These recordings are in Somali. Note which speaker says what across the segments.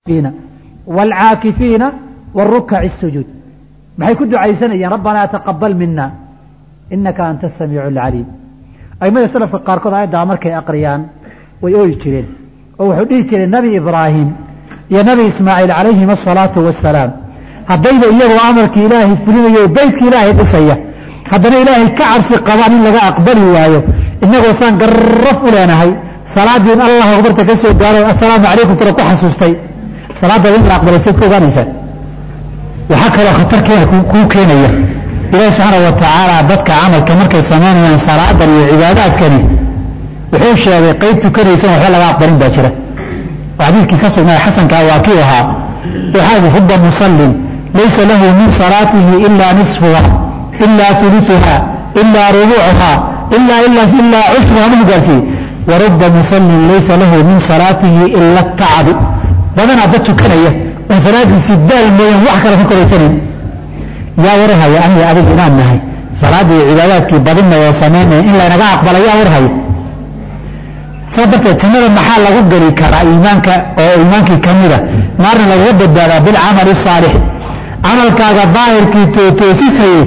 Speaker 1: والعاكفين والركع السجود maxay ku ducaysanayeen rabbana taqabbal minna innaka antas samiicul aliim aymada salafka qaarkood ayada markay aqriyaan way ooyi jireen oo wuxuu dhihi jiray nabi ibraahim iyo nabi ismaaciil calayhim assalaatu wassalaam haddayba iyagoo amarkii ilaahay fulinayo beydkii ilaahay dhisaya haddana ilaahay ka cabsi qabaan in laga aqbali waayo inagoo saan garraf u leenahay salaadii in allah akbarta ka soo gaaro assalaamu calaykum tira ku xasuustay salaada in la aqbalay sid ku ogaanaysaa waxaa kaloo khatarkeeda kuu keenaya ilaahi subxaanahu wa tacaala dadka camalka markay samaynayaan salaadan iyo cibaadaadkani wuxuu sheegay qayb tukanaysan waxba laga aqbalin baa jira oo xadiidkii ka sugnaa xasankaa waa kii ahaa waxaa rubba musallin laysa lahu min salaatihi ilaa nisfuha ilaa uluثuha ilaa rubuucuha ilaa cushruha ma gaarsiiye warubba musallin laysa lahu min salaatihi ila atacabu badanaa dad tukanaya oon salaadiisii daal mooyaan wax kale ka koraysanayn yaa warhaya aniga adig inaan nahay salaadii iyo cibaadaadkii badinaya oo samaynaya in laynaga aqbala yaa warhaya saa darteed jannada maxaa lagu geli karaa iimaanka oo iimaankii ka mida naarna lagaga badbaadaa bilcamali saalix camalkaaga daahirkii toosisayey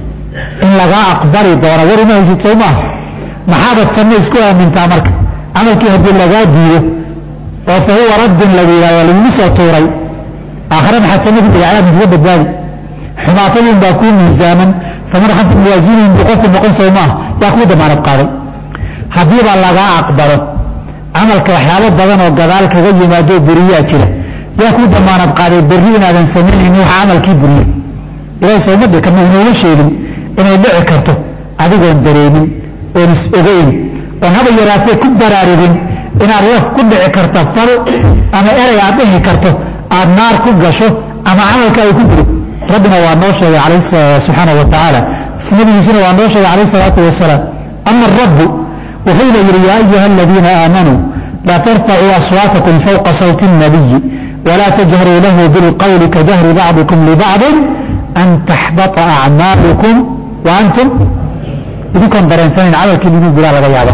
Speaker 1: in lagaa aqbali doono war uma haysid soo maaha maxaabad janno isku aamintaa marka camalkii haddii lagaa diido oo fa huwa raddin lagu yidhahdo lagugu soo tuuray aakhare maxaa janno ku dhigacdaa kaga badbaadi xumaatadiin baa kuu miisaaman faman khafa mawaasiinihin buu qofku noqon soo maaha yaa kuu damaanad qaaday haddiiba lagaa aqbalo camalka waxyaabo badan oo gadaal kaga yimaado buriyaa jira yaa kuu damaanad qaaday berri inaadan samaynayn wax camalkii buriye ilaahay soomadda kama inooma sheegin inay dhici karto adigoon dareemin oon is ogeyn oon haba yaraatee ku baraarugin inaad laf ku dhici karto fal ama erey aad dhihi karto aad naar ku gasho ama camalka ay ku buro rabbina waa noo sheegay subxaanahu wa tacaala nabigiisuna waa noo sheegay calayhi salaatu wasalaam ama rabbu wuxuuna yidhi yaa ayuha aladiina aamanuu laa tarfacuu aswaatakum fawqa sawti الnabiyi walaa tajharuu lahu bilqowli kajahri bacdikum libacdin an taxbata acmaalukum wa antum idinkoon dareensanayn camalkii inuu guraa laga yaaba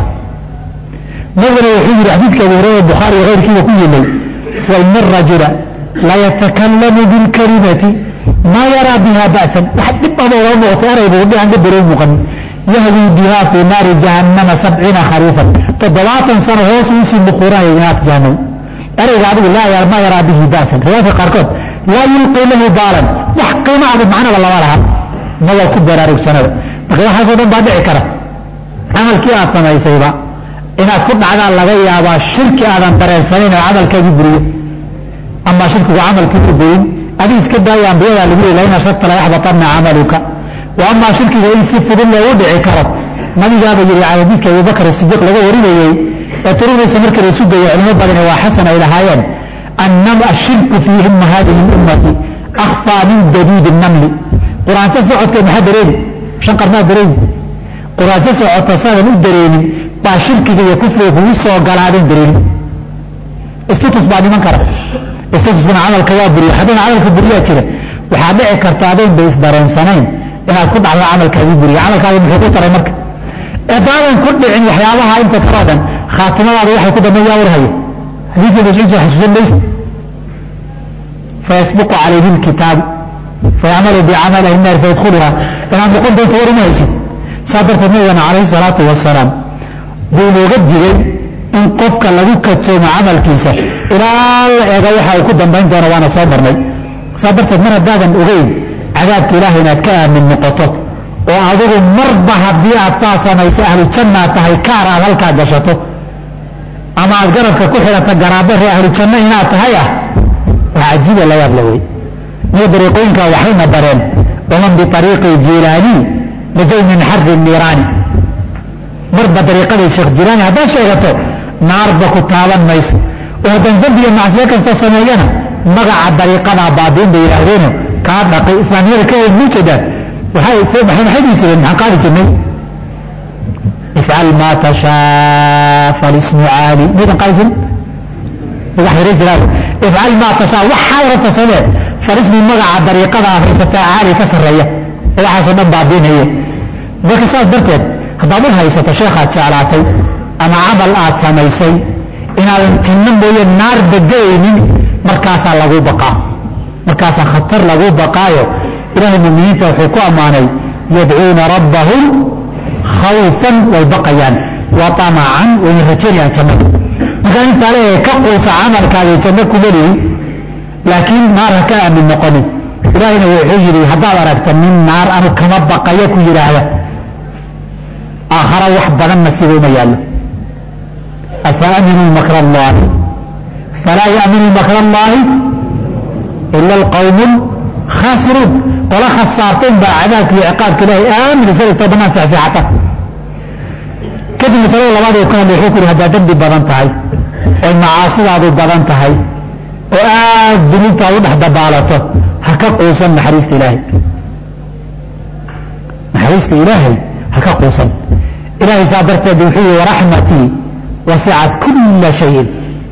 Speaker 1: nabiguna wuxuu yidhi xadiidka abu hurayra bukhaari iyo keyrkiiba ku yimay waina arajula layatakallamu bilkalimati maa yaraa biha ba'san wax dhib adoo loo muuqtay eraybu aan ka dareen muuqan yahwii biha fii naari jahannama 70 khariifan 70 sano hoos uusii buquuranaya naarta jahannam erayga adigu maa yaraa bihi ba'san riwaayadka qaarkood laa yulqii lahu baalan wax qiimo adu macnaba lama laha maba ku baraarugsanada marka waxaasoo dhan baa dhici kara camalkii aad samaysayba inaad ku dhacdaan laga yaabaa shirki aadan dareensanayn oo camalkaagii buriyo amaa shirkigu camalkii u burin adig iska daaya ambiyadaa lagu leey lain ashrakta layaxbatanna camaluka wa amaa shirkiga in si fudud loogu dhici karo nabigaaba yidhi xadiidka abubakar sidiiq laga warinayey ee turuqdiisa markii la sugayo culimo badani waa xasan ay lahaayeen annam ashirku fiihima hadihi lummati akhfaa min dabiibi namli quraanso socodka maxaa dareemi shan qarnaa dareemi quraanso socota saadan u dareemin baa shirkiga iyo kufriga kugu soo galaadeen dareemin istatus baa dhiman kara istatusbana camalka waa buriya haddana camalka buriyaa jira waxaa dhici karta adoon bay isdareensanayn inaad ku dhacdo camalkaagii buriya camalkaagi muxuu ku taray marka eedaadan ku dhicin waxyaabaha inta kaloo dhan khaatimadaada waxay ku dambeyn yaa warhaya xadiidkii mascuud soo xasuusan maysa fayasbiqu calayhi lkitaabu fayacmalu bicamali ahli naar fayadkhuluha inaad noqon doonto war uma haysid saa darteed nabigana calayhi salaatu wasalaam buu inooga digay in qofka lagu katoomo camalkiisa ilaa la eego waxa uu ku dambayn doono waana soo marnay saa darteed mar haddaadan ogeyn cadaabka ilaahay inaad ka aamin noqoto oo adigu marba haddii aad saa samayso ahlu jannaa tahay kaar aad halkaa gashato ama aad garabka ku xidhata garaabare ahlu janno inaad tahay ah wax cajiiba la yaab la wey niyo dariiqooyinka waxayna bareen waman biariiqi jilaani najow min xarri niiraani marba dariiqaday sheekh jilaani haddaad sheegato naarba ku taaban mayso oo haddaan dembiga macsiyo kasta sameeyana magaca dariiqadaa baabiin bay yidhaahdeeno kaa dhaqay islaamnimada ka weyn muu jeedaan maxay dhihi jireen maxaan qaadi jirnay ifcal maa tashaa falismu caali maydan qaadi jirin wax yaray jiraan ifcal maa tashaa waxaa rabta samee falismi magaca dariiqadaa haysataa caali ka sarreeya oo waxaasoo dhan baabiinaya marka saas darteed haddaad u haysato sheekhaad jeclaatay ama camal aad samaysay inaadan janno mooye naar bagelaynin markaasaa lagu baqaa, markaasaa khatar lagu baqaayo ilaahay muminiinta wuxuu ku ammaanay yadcuuna rabbahum khawfan way baqayaan wa tamacan way rajaynayaan jannada. markaa intaa leeyahay ka quusa camalkaaga janno kuma lihi, laakiin naar ha ka aamin noqonin. ilaahayna wuxuu yidhi haddaad aragta nin naar anu kama baqayo ku yidhaahda aakhara wax badan nasiibo uma yaallo. afa aaminuu makra allahi falaa yaaminu makra allahi ila alqawmu lkhaasiruun. qola khasaarteen baa cadaabka iyo ciqaabka ilaahay aamin iska dhigtoo dhammaan seexseexata. kadib masalada labaad uu ka hadlay wuxuu ku yidhi haddaad dembi badan tahay oy macaasidaadu badan tahay oo aad dunuubtaad u dhex dabaalato ha ka quusan naxariista ilaahay. naxariista ilaahay ha ka quusan. ilaahay saa darteed wuxuu yihi waraxmatii wasicat kulla shayin.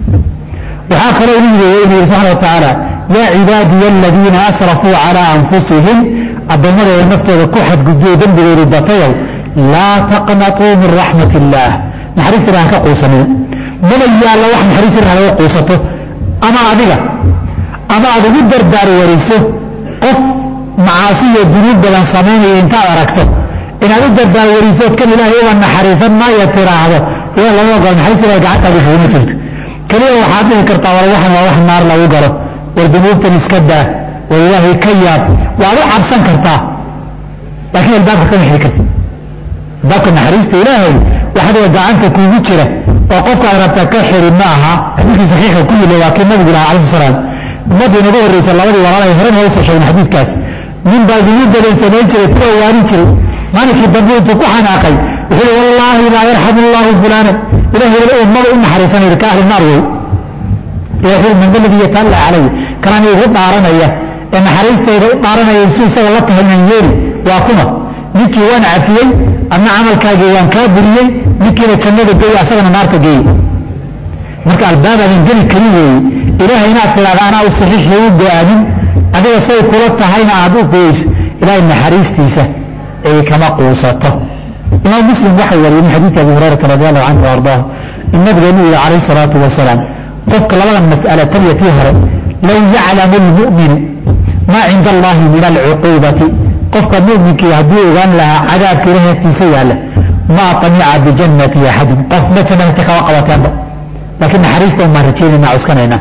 Speaker 1: waxaa kaloo inuu yihi subxana wa tacaala yaa cibaadiya aladiina asrafuu calaa anfusihim, addoommadooda naftooda ku xadgudbiyo dembigoodu batayow laa taqnatuu min raxmat illaah. naxariista ilahay ha ka quusanina. maba yaallo wax naxariista ilahay laga quusato ama adiga ama aad ugu dardaar wariso qof macaasi iyo dunuub badan samaynaya intaad aragto inaad u dardaar warisood kan ilaahay uga naxariisan maayo tiraahdo ila lama ogolo. naxariista ilahay gacantaada fuguma jirto. keliya waxaad dhihi kartaa war waxan waa wax naar lagu galo, war dunuubtan iska daa, war ilaahay ka yaab, waad u cabsan kartaa laakiin albaabka kama xiri kartid. albaabka naxariista ilaahay waxadiga gacanta kuugu jira oo qofka aad rabta ka xiri ma aha. xadiidkii saxiixa ku yili waa kii nabigu lahaa calayhi salaam. ummaddii inagu horreysa labadii walaal ay horan hoosa sheegeen xadiidkaas. nin baa dunuub badan samayn jiray kuwa waanin jiray. maalinkii dambe intuu ku xanaaqay wuxuu yihi wallaahi laa yarxamu allahu fulaanan, ilahay wala ummada u naxariisanayr ka ahli naar wey. ilahi wuxuu man daladii yataalla calay kanaan igu dhaaranaya ee naxariistayda u dhaaranaya si isaga la tahay inaan yeeli waa kuma ninkii waan cafiyey adna camalkaagii waan kaa buriyey, ninkiina jannada geey asagana naarta geey. marka albaabaadan geli karin weeye. ilaahay inaad tidhahda anaa u saxiixii u go-aamin adiga say kula tahayna aad u goyeyso ilaahay naxariistiisa ay kama quusato. imaam muslim waxay wariyey min xadiidki abi hurayrata radi allahu canhu ardaahu in nabigeenu yihi calayhi salaatu wasalaam qofka labadan mas'ala tan iyo tii hore low yaclamu lmu'minu maa cinda allahi min alcuquubati, qofka mu'minkii hadduu ogaan lahaa cadaabka ilahay agtiisa yaalla maa tamica bijannati axadin, qofna jannada kama qabateenba, laakiin naxariista umaan rajaynayna cuskanayna.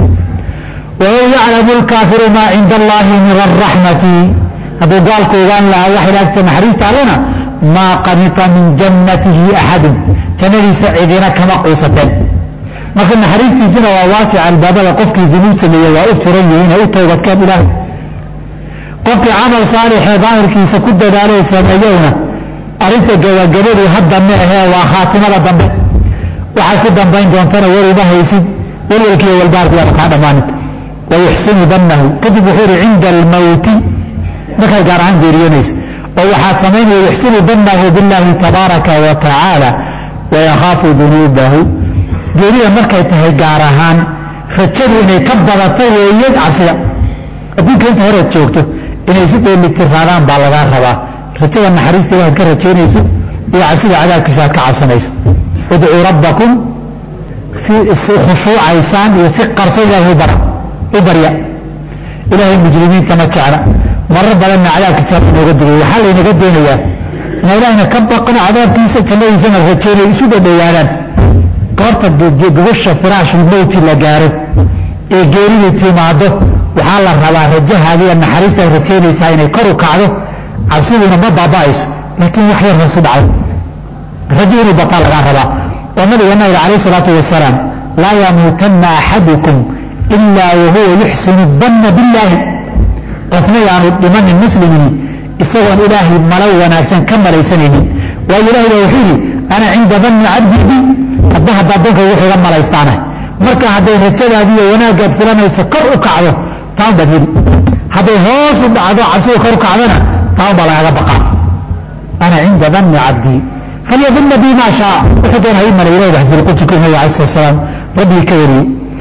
Speaker 1: walow yaclamu lkaafiru maa cinda allahi min alraxmati, hadduu gaalku ogaan lahaa wax ilaagtiisa naxariista allena maa qanita min jannatihi axadun, jannadiisa cidina kama quusateen. marka naxariistiisina waa waasica, albaabada qofkii dunuub sameeye waa u furan yihiin ay u toobadkeen ilaahay. qofkii camal saalixee daahirkiisa ku dadaalay sameeyowna arrinta gabagabadu hadda ma ahee waa khaatimada dambe. waxaad ku dambayn doontana waruma haysid, walwalkiiyo walbaarki waaba kaa dhammaanin. wayuxsinu dannahu, kadib wuxuu yihi cinda almawti markaad gaar ahaan geeriyoonaysa oo waxaad samaynaya yuxsinu dannahu billaahi tabaaraka wa tacaala wayakhaafu dunuubahu. geerida markay tahay gaar ahaan rajadu inay ka badato weeye cabsida. adduunka inta horead joogto inay si dheelitirraadaan baa lagaa rabaa. rajada naxariista ilahaad ka rajaynayso iyo cabsida cadaabkiisa aad ka cabsanayso. udcuu rabbakum si khushuucaysaan iyo si qarso ilaahay u barya. ilaahay mujrimiinta ma jecla, marar badanna cadaabkiisa inooga digay. waxaa laynaga doonayaa inaa ilaahayna ka baqno, cadaabkiisa jannadiisana rajaynay isu dhadhowaadaan. goorta gogosha firaashulmowti la gaaro ee geeridu timaado waxaa la rabaa rajahaada iyo naxariista ay rajaynaysaa inay kor u kacdo. cabsiduna ma baaba'ayso, laakiin wax yar hoosu dhacdo. rajo inuu bataa lagaa rabaa. oo nabigeena yidhi calayhi salaatu wasalaam laa yamuutanna axadukum ilaa wahuwa yuxsinu danna billaahi, qofna yaanu dhimanin muslimii isagoon ilaahay malo wanaagsan ka malaysanaynin. waayo ilahay baa wuxuu yidhi ana cinda danni cabdi bi, hadda addoonka wuxuu iga malaystaana. marka hadday rajadaadiiyo wanaaggaad filanayso kor u kacdo taan baad heli, hadday hoos u dhacdo cabsida kor u kacdona taan baa lagaga baqaa. ana cinda danni cabdii falyadunna bi maa shaa, wuxuu doona hay malay ilahi xadiisulqudsi ku nabiga calayhi salatu wasalaam rabbigii ka wariyey.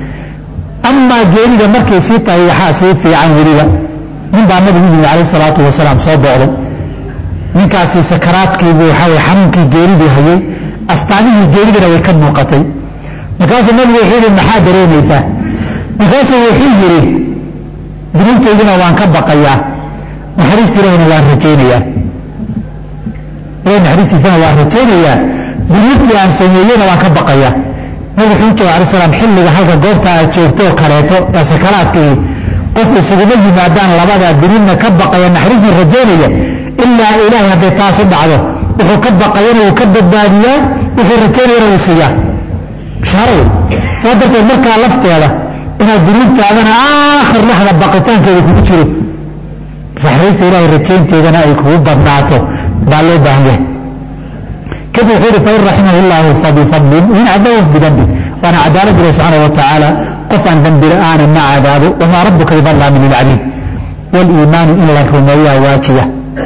Speaker 1: amaa geerida markay sii tahay waxaa sii fiican weliba. nin baa nabigu yimi calayhi salaatu wasalaam soo booqday. ninkaasi sakaraadkiibuu waxaa weye xanuunkii geeriduu hayay, astaamihii geeridana way ka muuqatay. markaasuu nabigu wuxuu yihi maxaa dareemaysaa? markaasuu wuxuu yidhi dunuubtaydina waan ka baqayaa naxariista ilahina waan rajaynayaa ilahi naxariistiisana waan rajaynayaa dunuubtii aan sameeyeyna waan ka baqayaa nabigu wuxuu u jawab alay salaam xilliga halka goobta aad joogto oo kaleeto ee sakaraadkii qof isuguma yimaadaan labadaa dunuubna ka baqaya naxariisna rajaynaya ilaa ilaahay hadday taasi dhacdo wuxuu ka baqayana wuu ka badbaadiyaa wuxuu rajaynayana wuu siiyaa bishaaro wey saa darteed markaa lafteeda inaad dunuubtaadana aakhir laxda baqitaankeeda kugu jiro naxariista ilaahay rajaynteedana ay kugu badnaato baa loo baahan yahay kadib wuxuu yihi fain raximahu llahu fabifadlin in cadaabah bidambi waana cadaalad ilahi subxaana wa tacaala qof aan dambi la-aana ma cadaabo wamaa rabuka bidallaamin lilcabiid waliimaanu in la rumeeyaa waajiba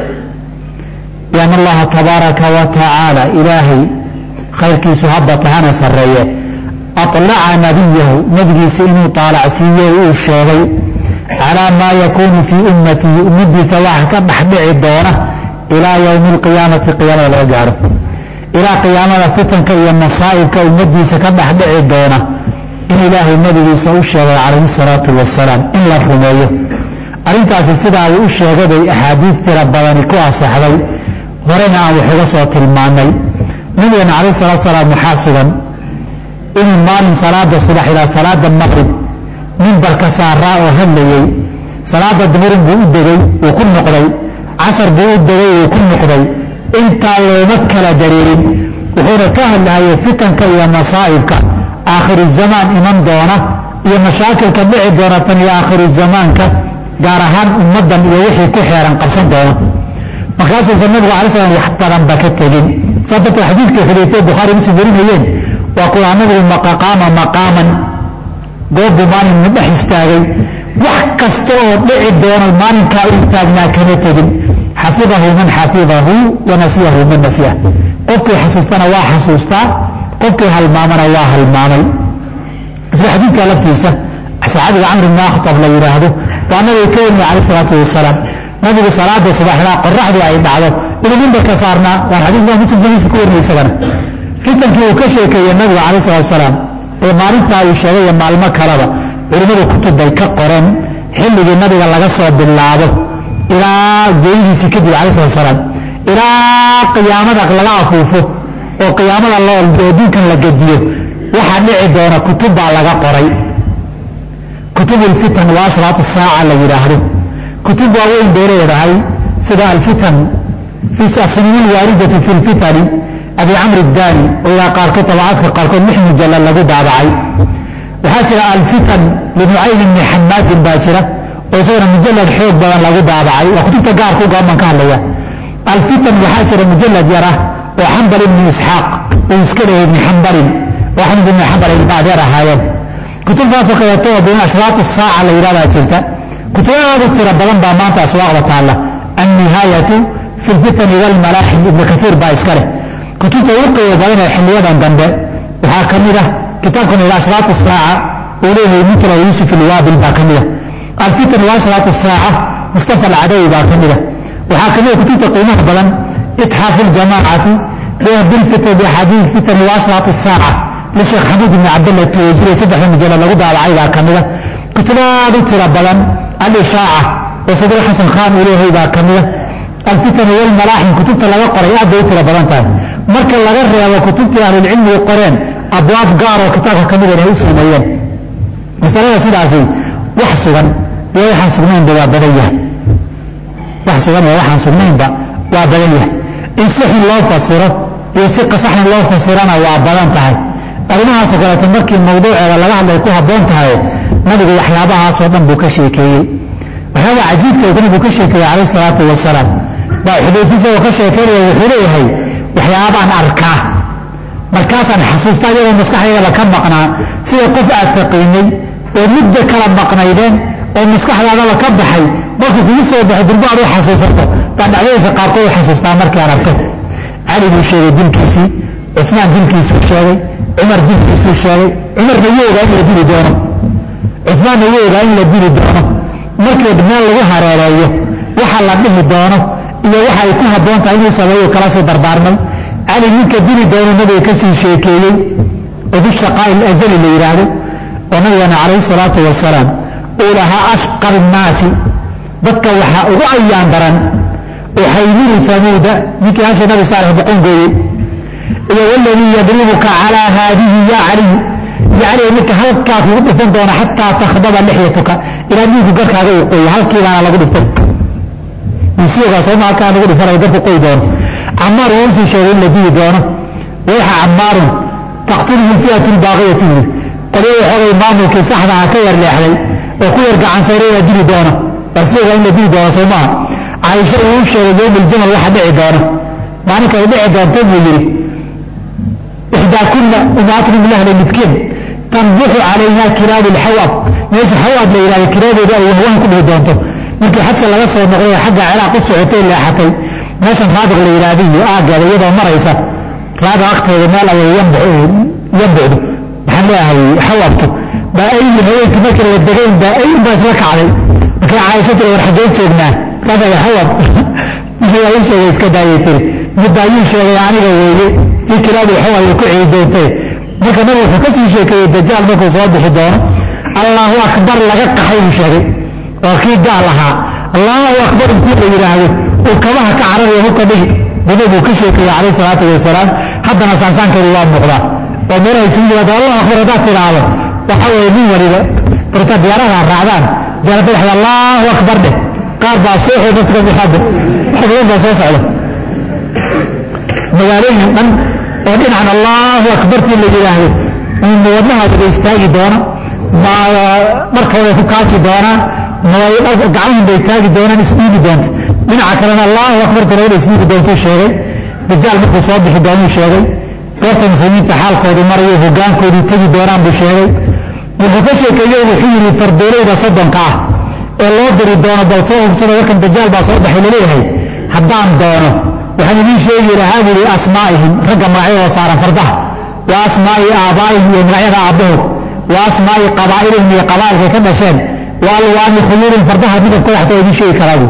Speaker 1: bianna allaha tabaaraka wa tacaala ilaahay khayrkiisu habbatahana sarreeye alaca nabiyahu nabigiisa inuu taalacsiiyo uu sheegay calaa maa yakuunu fii ummatihi ummadiisa waxa ka dhexdhici doona ilaa yowmi alqiyaamati qiyaamada laga gaaro ilaa qiyaamada fitanka iyo masaa'ibka ummadiisa ka dhexdhici doona in ilaahay nabigiisa u sheegay calayhi salaatu wasalaam in la rumeeyo arrintaasi sidaa uu u sheegay bay axaadiid tira badani ku asaxday horena aan wax uga soo tilmaanay nabigana calayhi salaatu wasalaam waxaa sugan inuu maalin salaada subax ilaa salaada maqrib mimbarka saaraa oo hadlayey salaada duhurin buu u degay wuu ku noqday casar buu u degay wuu ku noqday intaa looma kala dareerin wuxuuna ka hadlahayo fitanka iyo masaa'ibka aakhiru zamaan iman doona iyo mashaakilka dhici doona tan iyo aakhiru zamaanka gaar ahaan ummaddan iyo wixii ku xeeran qabsan doona markaasuusan nabigu alay slam wax badanba ka tegin saa darteed xadiidkii xudayfee bukhaari muslim warinayeen waa kuwaa nabigu maqaqaama maqaaman goobbuu maalin dhex istaagay wax kasta oo dhici doona maalinkaa u taagnaa kama tegin xafidahu man xafidahu wanasiyahu man nasiyah qofkii xasuustana waa xasuustaa qofkii halmaamana waa halmaamay isla xadiidka laftiisa saxaabiga camr ibn akhtab la yidhaahdo waa nabiga ka wariyay calayh salaatu wasalaam nabigu salaada subaxdaa qoraxdu ay dhacdo inuu mimbarka saarnaa waa xadiidka muslim sahiisa ku warinay isagana fitankii uu ka sheekeeyey nabiga calayh salatu wasalaam ee maalintaa uu sheegay iyo maalmo kaleba culimmadu kutub bay ka qoreen xilligii nabiga laga soo bilaabo ilaa geeridiisii kadib calayh salatu wasalaam ilaa qiyaamada laga afuufo oo qiyaamada adduunkan la gediyo waxaa dhici doona kutub baa laga qoray kutub ulfitan wa ashraat saaca la yidhaahdo kutub waaweyn bay leedahay sida alfitan fi asniin alwaaridati fi lfitani abi camr daani oo ilaa qaarkood tabacaadka qaarkood 6 mujallad lagu daabacay waxaa jira alfitan linucaym ibni xamaadin baa jira oo isagana mujallad xoog badan lagu daabacay waa kutubta gaarku goobaan ka hadlaya alfitan waxaa jira mujallad yara oo xambal ibni isxaaq uu iska leeyahay ibni xambalin oo axmed ibni xambal ay baadeer ahaayeen kutubtaasoo kaleeto oo bayna ashraat saaca la yidhahdaa jirta kutubahaadu tira badan baa maanta aswaaqda taalla annihaayatu fi lfitani walmalaaxim ibni kaiir baa iska leh kutubta ugu qiimo badan ee xiliyadan dambe waxaa ka mid ah kitaabkan ila ashraat saaca uu leeyahay mutla yuusuf alwaabil baa ka mid ah alfitan wa ashraat saaca mustafa alcadawi baa ka mid ah waxaa ka mid ah kutubta qiimaha badan itxaaf aljamaacati bilfitan biaxaadiis fitan wa ashraat saaca lisheekh xamuud ibni cabdalla tuwajire 3 mujallad lagu daabacay baa ka mid ah kutubaad u tira badan alishaaca oo sadri xasan khan uu leeyahay baa ka mid ah alfitan walmalaaxim kutubta laga qoray aad bay u tira badan tahay marka laga reebo kutubtii ahlulcilmigu qoreen abwaab gaar oo kitaabka ka mida inay u sameeyeen masalada sidaasi wax sugan iyo waxaan sugnaynba waa badan yahay wax sugan iyo waxaan sugnaynba waa badan yahay in si xun loo fasiro iyo si qasaxna loo fasirana waa badan tahay arrimahaasoo kaleeto markii mawduuceeda laga hadlay ku habboon tahay nabigu waxyaabahaasoo dhan buu ka sheekeeyey waxyaaba cajiibka nabigu ka sheekeeyey calayh salaatu wasalaam baa xudayfi isagoo ka sheekeynaya wuxuu leeyahay waxyaabaan arkaa markaasaan xasuustaa iyadoo maskaxdaydaba ka maqnaa sida qof aad taqiinay oo muddo kala maqnaydeen oo maskaxdaadaba ka baxay markuu kugu soo baxay durba aad u xasuusato baan dhacdooyinka qaarkood u xasuustaa markii aan arko cali buu sheegay dilkiisii cusmaan dilkiisuu sheegay cumar dilkiisuu sheegay cumarna wuu ogaa in la dili doono cusmaanna wuu ogaa in la dili doono markii meel lagu hareereeyo waxa la dhihi doono iyo waxa ay ku habboon tahay inuu sameeyo kala soo dardaarmay cali ninka dili doono nabiga ka sii sheekeeyey oo du shaqaa il azali la yidhaahdo ونبينا عليه الصلاة والسلام أولها أشقر الناس ذكا وحا أغيان درا وحيمير ثمود مثل هذا النبي صالح بقول قوي إذا والذي يضربك على هذه يا علي يعني انك هلكا في ودفن دون حتى تخضب لحيتك الى ان يقولك هذا يقول هلكي انا لا ودفن يسيغ سوما كان يقول فرا يدف قوي دون عمار ينسي شيء الذي دونه ويح عمار تقتله الفئه الباغيه قالوا هذا مامك صحنا كير لحلي وكو يرجع عن سيريه دي دونه يسيغ الذي دونه سوما عايشه وشر يوم الجمل واحد دعي دونه معنى كان دعي دون تبوي إحدى كل أمات من أهل المتكين تنبح عليها كلاب الحواب ليس حواب لإلى الكلاب وهو كله دونته ممكن حتى لو وصل المغرية حق علاقة السعودية اللي حكي ماشا فاضغ الإرادية قال يده مريسة هذا أكثر ما لا ينبعد محلها حوابته بأي هوية مكر للدقين بأي بس لك عليه وكان عايشة والحجين شبناه هذا يحواب هو ينشأ ويسكدها يتري مدى ينشأ يعني قوي في كلاب الحوار يكوعي دونته لكن نبي فكسي شيء الدجال مكو صواب بحضانه الله أكبر لغاك حيو شيء وأكيد قالها الله أكبر انتي لإلهه وكماها كعربي هكا بنبو كشيك عليه الصلاة والسلام حتى نسانسان كالله مقضى ومرأي سيدي لدى الله أكبر ذات العالم وحاول يمين ولده برتب يراها الرعبان جانا بلحظة الله أكبر ده قال باصيح ومسكن بحاجة حبيبين باصيح عليه مقالين من ودين عن الله أكبر في اللي إلهي من ودنها بيستاجي دونا ما مركوا يفكاسي دونا ما قعهم بيستاجي دونا نسميه دونت من عكرنا الله أكبر تلوي اسميه دونت الشيغي رجال مكو صواب بحداني الشيغي قوة المسلمين تحال كودي مريو فقان كودي تجي دونا بشيغي وحكشي كيو وحيري فردولي دا صدن كاه الله دري دونا بلصوهم سنة وكان دجال باصوب بحلوليه حدان دونا وحن يجي شيء لهذه أسمائهم رقم معي وصار فردها وأسماء آبائهم ومعيها أبوه وأسماء قبائلهم وقبائل كما شان وألوان خيور فردها من كل حتى يجي شيء كلامه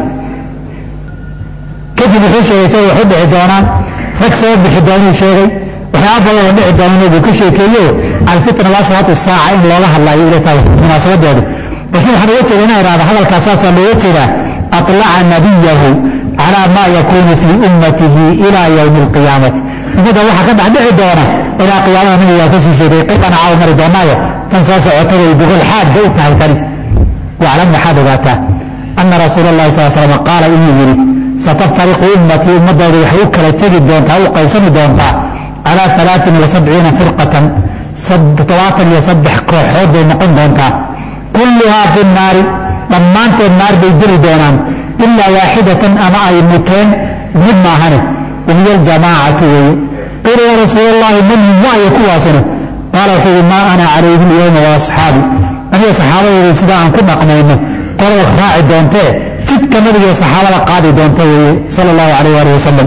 Speaker 1: كيف يخش يسوي حب عدوانا فكسر بحدوانه شيء وحياب الله من عدوانا بكل شيء كيو على الفتنة الله صلاة الساعة إن الله الله يلتاه مناسبة هذا بس نحن وجدنا هذا هذا الكاساس اللي وجده أطلع نبيه على ما يكون في أمته إلى يوم القيامة هذا واحد كان بعد عدوانا إلى قيامة من يكسي شيء قلنا عاوم ردونايا تنسى سعوته بقول حاد بيتها الثاني وعلمنا حاد ذاته أن رسول الله صلى الله عليه وسلم قال إني يري ستفترق أمتي أمة وحيوك لتجد دونتها وقيسن دونتها على 73 فرقة طواتا يسبح كوحود ونقن دونتها كلها في النار لما أنت النار بيدر دونان إلا واحدة أما أي مكان مما هنه وهي الجماعة قيل يا رسول الله من ما يكواسنه قال فيه ما أنا عليه اليوم وأصحابي أنا صحابي سباعا كنا قمينا قال الخراع دونته تلك نبي صحابة قادي دونته صلى الله عليه وآله وسلم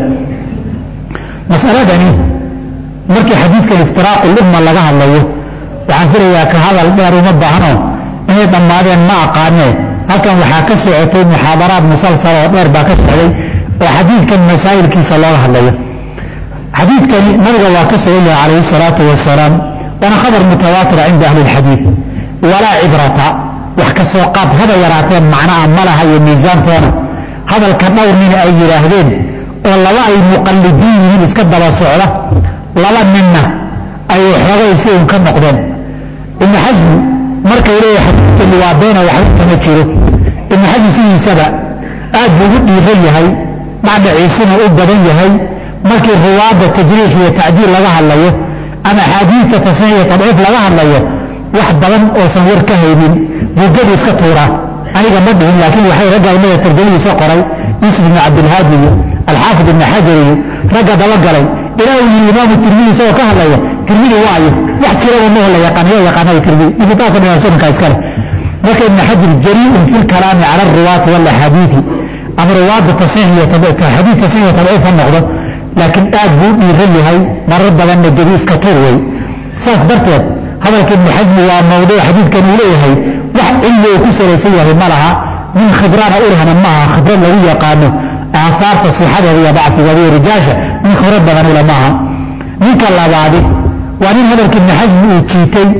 Speaker 1: مسألة دني مركي حديث كان افتراق الأمة لغاها الله وعن فريا كهذا الدار مبهنه إنه دمادين ما أقانه هكذا وحاكا سعوتين محاضرات مسلسلة وإربا كسعودي وحديث كان مسائل كي صلى الله عليه حديث كان نرجع وكسعودي عليه الصلاة والسلام وانا خبر متواتر عند أهل الحديث ولا عبرة وحكى سوقات هذا يراتين معنى أمالها الميزان تونا هذا الكنور من أي راهدين والله أي مقلدين من اسكدر السعودة للا منا أي حرغي يسيهم كالنقدين إن حزم مركا إليه حديث اللي وابينا وحديث نتشيره إن حزم فيه سبع بوجود يغيهي بعد عيسنا أبديهي مركا الرواد التجريش والتعديل لغاها الليه أنا حديث تسنية تضعيف لغاها الليه واحد بلن أو صور كهيبين وقال يسكتورا أنا قمدهم لكن وحي رجع إليه الترجمي سقري يوسف بن عبد الهادي الحافظ بن حجري رجع دلقلي إلى الإمام الترمذي سوى كهلا ترمذي واعي واحد كلا والله لا يقان الترمذي يبقى من يسون كايسكله لكن ابن حجر جريء في الكلام على الرواة والأحاديث أمر رواة التصحيح حديث تصحيح تضعيف النقطة لكن أبو يغلي هاي مرد لأن الجريس كتوروي ساس برتوت هذا ابن حزم وموضوع حديث كان إليه هاي واحد إلا يكسر يسير مالها من خبران أولها معها خبران لو يقانو آثار تصحيحها هي ضعف وهي رجاجة من خبران بغن إلى معها من كلا بعده وعنين هذا ابن حزم وتشيتي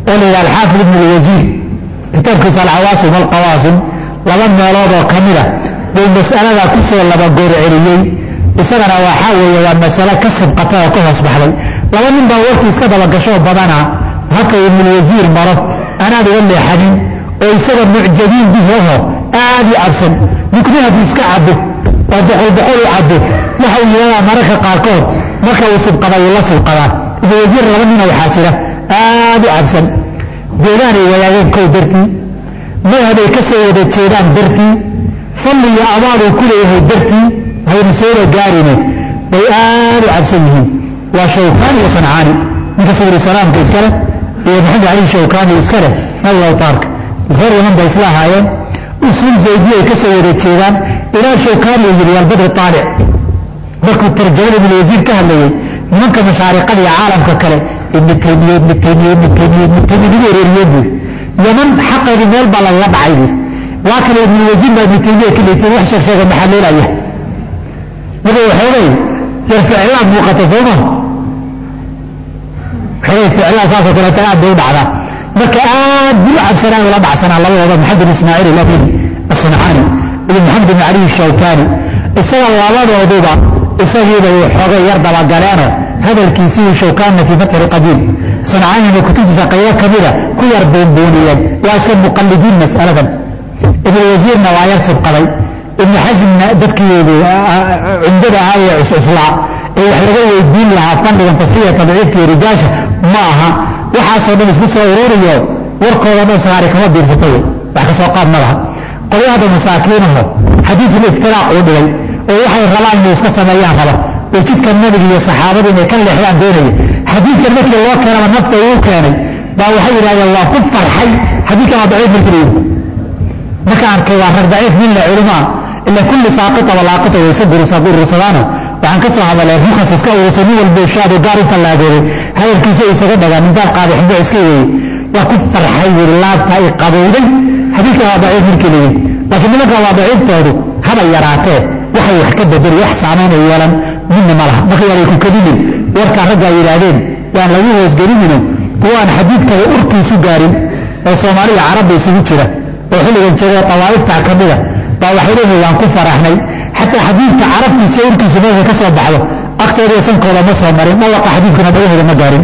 Speaker 1: ولي الحافظ ابن الوزير كتاب كيس العواصم والقواصم لما ميلودو كاملة بالمسألة كسر لما قول عليي isagana waxa weeye waa mas'ala ka sabqata oo ka hoos baxday laba nin baa warkii iska daba gasho badana halka ibn wasiir maro ana uga leexadin oo isaga mucjabin bihi aad u absan ninkuna iska cabo oo boqol cabo waxa uu yahay marka qaarkood marka uu sabqada la sabqada ibn wasiir laba nin waxa jira aad u absan deegaan ay wadaageen kow dartii ma haday ka soo wada jeedaan dartii falli ya abaadu kuleeyahay dartii هاي سيرة قارنة بيآل وعبسيهم وشوكاني وصنعاني من كسر السلام كإسكالة محمد علي شوكاني إسكالة الله وطارك غير من بإصلاح هاي أصول زيدية كسر الشيطان إلى شوكاني يجري البدر الطالع بكو الترجمة من الوزير كهلي من كمشارق العالم ككله ابن تيمية يريد يمن حق الرجال بلا يبع عيد لكن ابن الوزير ما ابن تيمية كله يتوح شيء محلل عليه وهو حوالي يرفع الله بوقت صومه حوالي فعلا صافة ثلاثة دون على مكآد بلعب سنة ولا بعد سنة الله وضع محمد الإسماعيلي لكن الصنعاني ابن محمد بن علي الشوكاني السنة الله وضوبة السنة وحوالي يرضى وقالانه هذا الكيسي الشوكاني في فتح القديم صنعاني وكتب زقية كبيرة كل يربون بونيا وأسلم مقلدين مسألة ابن الوزير نوايا سبقلي ابن حزم ذكي عندنا هاي عسلاء وحرقوا يدين لها فن وانتصحية تضعيف في رجاشة معها وحاصل من اسمه سوروريو ورقوا وما سعارك ما بيرزطوه وحكا سوقات ملها قلوا هذا مساكينه حديث الافتراء ودوي ووحي الرلال من اسكسة مياه خلا وشيت كان نبي الصحابة دي كان لحيان دوني حديث كان مكي الله كان من نفسه وكاني باوحي رأي الله كفر حي حديث كان ضعيف من كريم ما كان كوافر ضعيف من العلماء إلا كل ساقطة ولاقطة ويصدر صدور رسلانه وعن كسر هذا الرخص اسكا وسمو البشار وقاري فلاقوري هذا الكيسي يسقط من باب قاضي حبه اسكي وكفر حي الله تاي قبولي حديث هذا ضعيف من كليه لكن لك الله ضعيف تهدو هذا يراته وحي يحكد در يحسى عمان اولا من ملها بقي عليكم كذب وركع رجع يرادين وان لو يسقري منه هو ان حديث كذا اركي سجاري وصومالي عربي سجوشره وحلو جنجره طوائف تعكبه وحيره وان كفر احني حتى حديثك عرفت سيرتي سبوه كسر بعضه اكثر يسن كولا مصر مرين ما وقع حديثك نبوه لما قارن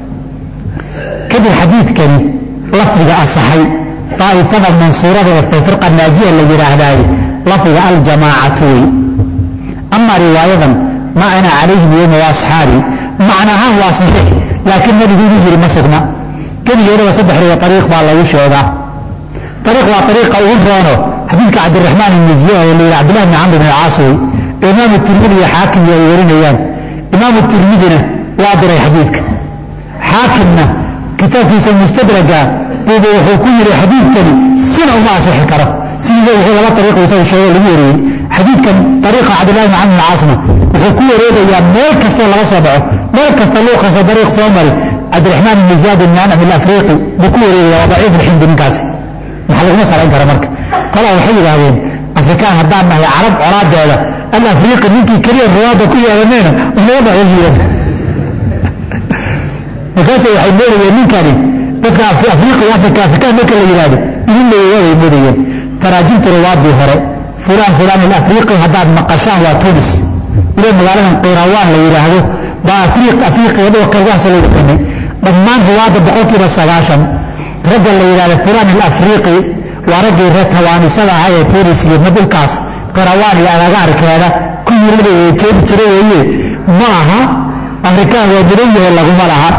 Speaker 1: كده الحديث كان لفظ الصحي طائفة المنصورة في الفرقة الناجية اللي جراها ذلك لفظ الجماعة اما رواية ما انا عليه اليوم واصحابي معناها هو صحيح لكن ما بيقول يجري مسكنا كان يقول وصدح روا طريق بالله وشهده طريق وطريقة أخرى حديث عبد الرحمن النزيه واللي عبد الله بن عمرو بن العاص إمام الترمذي حاكم يورين أيام إمام الترمذي واضر حديثك حاكمنا كتاب في المستدرجة وحكومي لحديث كان سنة وما صح كره سنة وهو لا طريقة يسوي الشيء اللي يوري حديث كان طريقة عبد الله بن عمرو العاصمة وحكومي ريد أيام مركز الله صبعه مركز طلوخة طريق صومري عبد الرحمن بن زياد بن عنب الأفريقي بكوري وضعيف الحمد من كاسي محلق مصر عين كرمارك قالوا وحيد هذين أفريكان هدان ما هي عرب عراد دولة الأفريقي منك كريا الروابة كلها يمينا وموضع يجيب وكانت يحبون يمين كاني بكا في أفريقيا أفريكان مكا اللي يرادوا من اللي يوالي يموديين تراجمت رواد ظهر فلان الأفريقي هدان مقاشان وتونس إلى مغالبا قيروان اللي يرادوا بأفريقيا يدوى كرواس اللي يرادوا ضمان رواد بقوكي بسغاشا رجل اللي فلان الأفريقي ورجل رتواني سبع هاي تونسي مدل كاس قرواني على غارك هذا كل يوم يجيب ترويه معها أمريكان وبريه ولا غمالها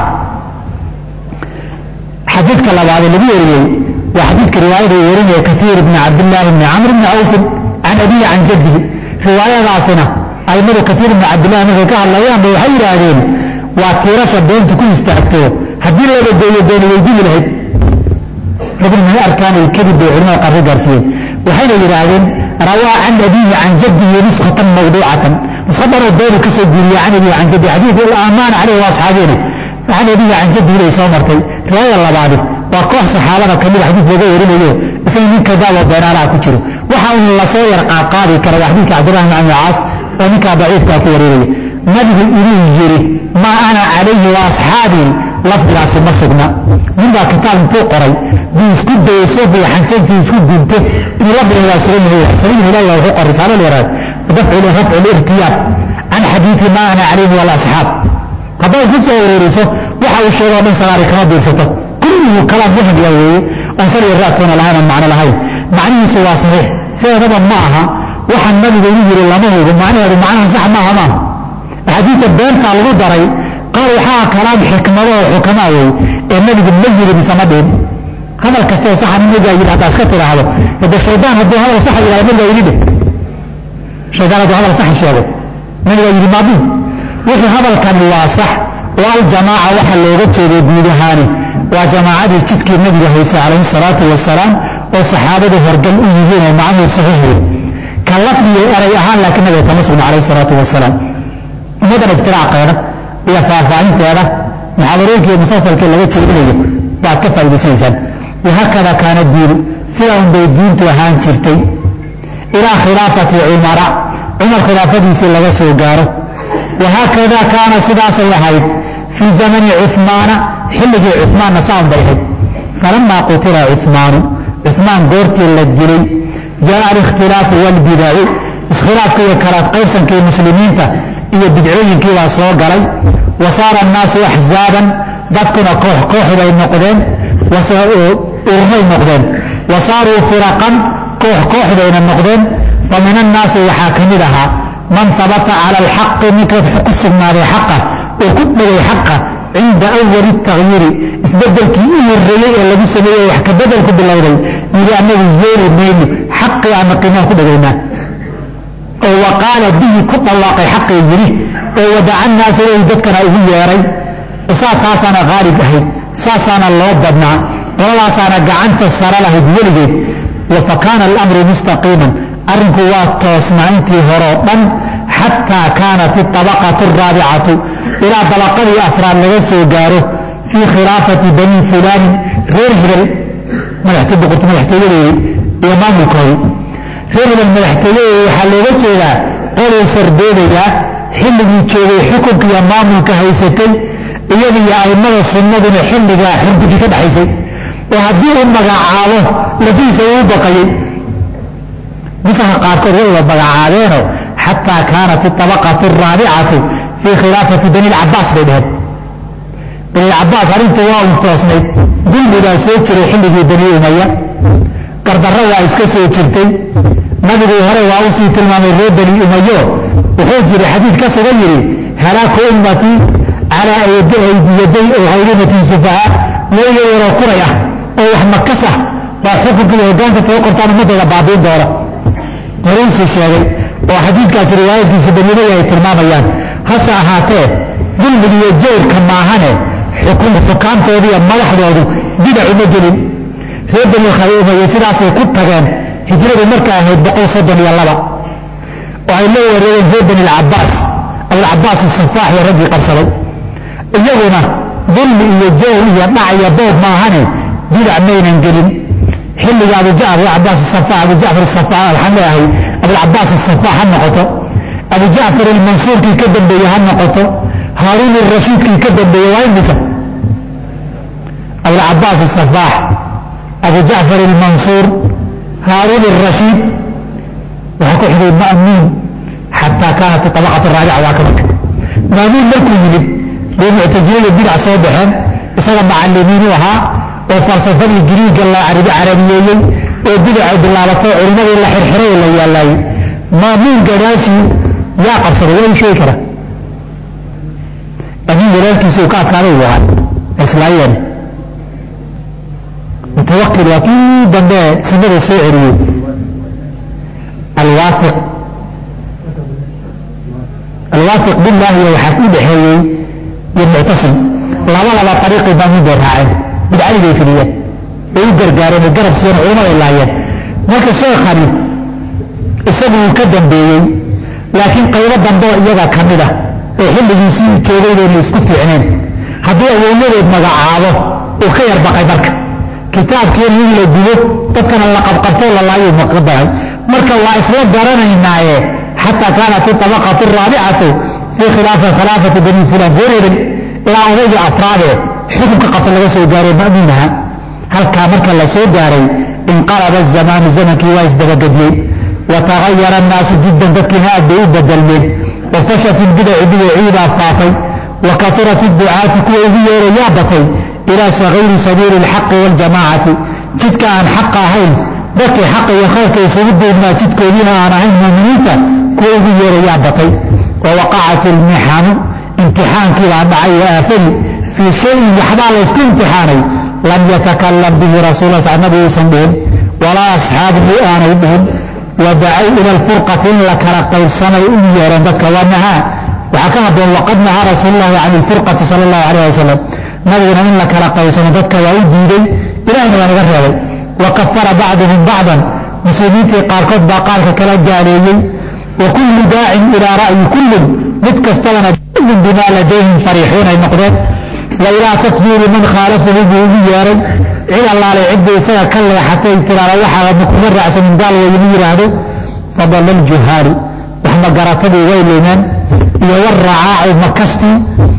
Speaker 1: حديثك الله بعد اللي بيوريه وحديثك رواية يوريه كثير بن عبد الله بن عمرو بن عوف عن أبيه عن جده رواية راسنا أي مرة كثير بن عبد الله بن كاه الله يعمل وحير هذين واتيرش الدين تكون استعدتوه هدين لو بين ويدين الهد رجل من أركان الكذب بعلماء قرر قرسين وحين يراهن روى عن أبيه عن جده نسخة موضوعة نسخة الدين كسر الدنيا عن أبيه عن جده حديث الأمان عليه وأصحابه عن أبيه عن جده ليس مرتي رواية الله بعده وقوح صحابنا كمل حديث بغير ورميه اسمه من كذا وبين على كتره وحاول الله صير قاقاري كروا حديث عبد الله بن العاص ومن ضعيف كاكوريه نبي إليه يجري ما أنا عليه وأصحابي lafdigaasi ma sugna ninbaa kitaab intuu qoray buu isku dayay soofiya xanjantii isku gunto inuu lafdigaa sugan yahay sabiil ilaahi waa wuxuu qoray risaalo la yidhahdo rafcu lirtiyaab can xadiidi ma ana calayhi walasxaab haddaad ku soo uruuriso waxa uu sheego o dhan sagaari kama biirsato kulluhu kalaam wahmiya weeye oon sal iyo raatoona lahayn oon macno lahayn macnihiisu waa saxiix sideedaba ma aha waxaa nabiga inu yiri lama hubo macnaheedu macnaha sax maaha maaha axaadiidta beentaa lagu daray qaar waxaa kalaam xikmado oo xukamaa wey ee nabigu ma yiri mise ma dhihin hadal kastoo saxa nabigaa yidhi haddaa iska tidhaahdo hade shaydaan hadduu hadal saxa yidhahdo nabigaa yidhi dheh shaydaan hadduu hadal saxa sheego nabigaa yidhi maaduu wixii hadalkani waa sax oo aljamaaca waxa looga jeeday guud ahaani waa jamaacadii jidkii nabiga haysa calayhi salaatu wasalaam oo saxaabadu horgal u yihiin oo macnuhu saxiix wey ka lafdiyo eray ahaan laakiin nabiga kama sugna calayhi salaatu wasalaam ummaddan iftiraaceeda iyo faahfaahinteeda muxaadarooyinka iyo musalsalkii laga jeedinayo baad ka faa'idaysanaysaan wahakada kaana diinu sidaa un bay diintu ahaan jirtay ilaa khilaafati cumara cumar khilaafadiisii laga soo gaaro wahaakada kaana sidaasay ahayd fii zamani cumaana xilligii cumaanna saan bay ahayd falamaa qutila cumaan goortii la dilay jaa alikhtilaafu waalbidacu iskhilaafka iyo kalaad qaybsankii muslimiinta iyo bidcooyinkii baa soo galay wa saara annaasu axzaaban dadkuna koox bay noqdeen urmay noqdeen wa saaruu firaqan koox bayna noqdeen fa min annaasi waxaa ka mid ahaa man habata cala alxaqi ninka ku sugnaaday xaqa oo ku dhagay xaqa cinda awali tagyiri isbedelkii u horeeyey ee lagu sameeyey wax ka bedel ku bilowday yidhi annagu yeeli mayno xaqii aana qiimaha ku dhagaynaa oo waqaala bihi ku dhawaaqay xaqii yidhi oo wadaca naasa ilayhi dadkana ugu yeeray taasaana haalib ahayd saasaana loo badnaa qoladaasaana gacanta sara lahayd weligeed fa kaana alamru mustaqiiman arrinku waa toosnaa intii horeo dhan xataa kaanat itabaqatu araabicatu ilaa dabaqadii afraad laga soo gaaro fii khilaafati bani fulaanin reer hebel madaxtooyadeedii iyo maamulkoodii reer hebel madaxtooyadeedii waxaa looga jeedaa qoluu sardoodayaa xilligii joogay xukunka iyo maamulka haysatay iyada iyo aimada sunnaduna xilligaa xurgudii ka dhaxaysay oo haddii uu magacaabo lafihiisa uu baqayay dusaha qaarkood way wada magacaabeeno xataa kaanat itabaqatu araabicatu fii khilaafati bani lcabaas bay dheheen bani lcabaas arrintu waa un toosnayd dulmigaa soo jiray xilligii bani umaya gardarro waa iska soo jirtay nabiguu hore waa usii tilmaamay reer bani umayo wuxuu jiray xadiid ka sugan yidhi halaaku ummatii calaa yaday oo hayrimatin sufahaa looga yaroo kuray ah oo wax makas ah baa xukunkiiyo hogaanka kaga qortaan ummadooda baabiin doona horuusii sheegay oo xadiidkaasi riwaayadkiisa baniimaya ay tilmaamayaan hase ahaatee dulmiga iyo jawrka maahane xukaamtoodu iyo madaxdoodu bidacu ma gelin reer bani umaye sidaasay ku tageen hijradu markay ahayd 132 oo ay loo wareegeen reer bani alcabaas abulcabaas asafaax iyo raggii qabsaday iyaguna dulmi iyo jawr iyo dhac iyo boob maahane bidac maynan gelin xilliga abu jacfar asafaax waxaan leeyahay abulcabaas asafaax ha noqoto abu jacfar almansuurkii ka dambeeye ha noqoto haaruun arashiidkii ka dambeeye waa imisa abulcabaas asafaax abu jacfar almansuur haaruun arashiid waxaa ku xigay ma'muun xataa kaanat tabaqat raabica waa ka marka ma'muun markuu yimid bay muctasilada bidac soo baxeen isaga macalimiin u ahaa oo falsafadii giriiga la carabiyeeyey oo bidaca bilaabato culimadii la xirxiray oo la yaalaayey maamuun gadaashii yaa qabsaday waa sheegi kara amiin walaalkiisa uu ka adkaaday uu ahaa islaayeen mutawakil waa kii dambe sunnada soo celiyey alwaafiq billaahi waxaa ku dhexeeyey iyo muctasim labadaba ariiqii maamuun bay raaceen bidcadii bay filiyeen way u gargaareen oo garab siiyeen culamada laayeen marka sheekhani isagu uu ka dambeeyey laakiin qaybo dambe iyaga ka mid ah oo xilligiisii uu joogay bayna isku fiicneen haddii awowyadeed magacaabo uu ka yarbaqay marka kitaabkiina in la gubo dadkana la qabqabto la laayuu maqdaray marka waa isla garanaynaaye xataa kaanat itabaqatu araabicatu fii khilaafati bani fulaan reereedan ilaa odaygii afraadee xukunka qabta laga soo gaaray ma'muunaha halkaa marka la soo gaaray inqalaba azamaanu zamankii waa isdabagediyey watagayara annaasu jiddan dadkiina aad bay u bedelmeen wafashat ilbidacu bidiciibaa faafay wa kasurat idducaati kuwa ugu yeerayaa batay ilaa sagayri sabiili alxaqi waljamaacati jidka aan xaqa ahayn dadkii xaqa iyo khayrka isugu daynaa jidkoodiina aan ahayn muuminiinta kuwa ugu yeerayaa batay wa waqacat ilmixanu imtixaankiibaa dhacay wa aafadi fii shayin waxbaa laysku imtixaanay lam yatakalam bihi rasuul nabi uusan dhihin walaa asxaabuhu aanay dhihin wadacow ila alfurqati in la kala qaybsamay u yeereen dadka wanahaa waxaa ka haboon waqad nahaa rasuululahi can ilfurqati sala allahu calayh wasalam nabiguna in la kala qaybsamo dadka waa u diiday ilahina waa naga reebay wa kafara bacduhum bacdan muslimiintii qaarkood baa qaarka kala gaaleeyey wa kullu daacin ilaa ra'yi kullin mid kastabana kullin bimaa ladayhim fariixuun ay noqdeen wa ilaa tatbiiri man khaalafahu buu ugu yeeray cid allaale cidda isaga ka leexatay tiraada waxaadna kuma raacsanin gaal waynu yidhaahdo fadala aljuhaalu wax magaratadii way lumeen iyo warracaacu makastii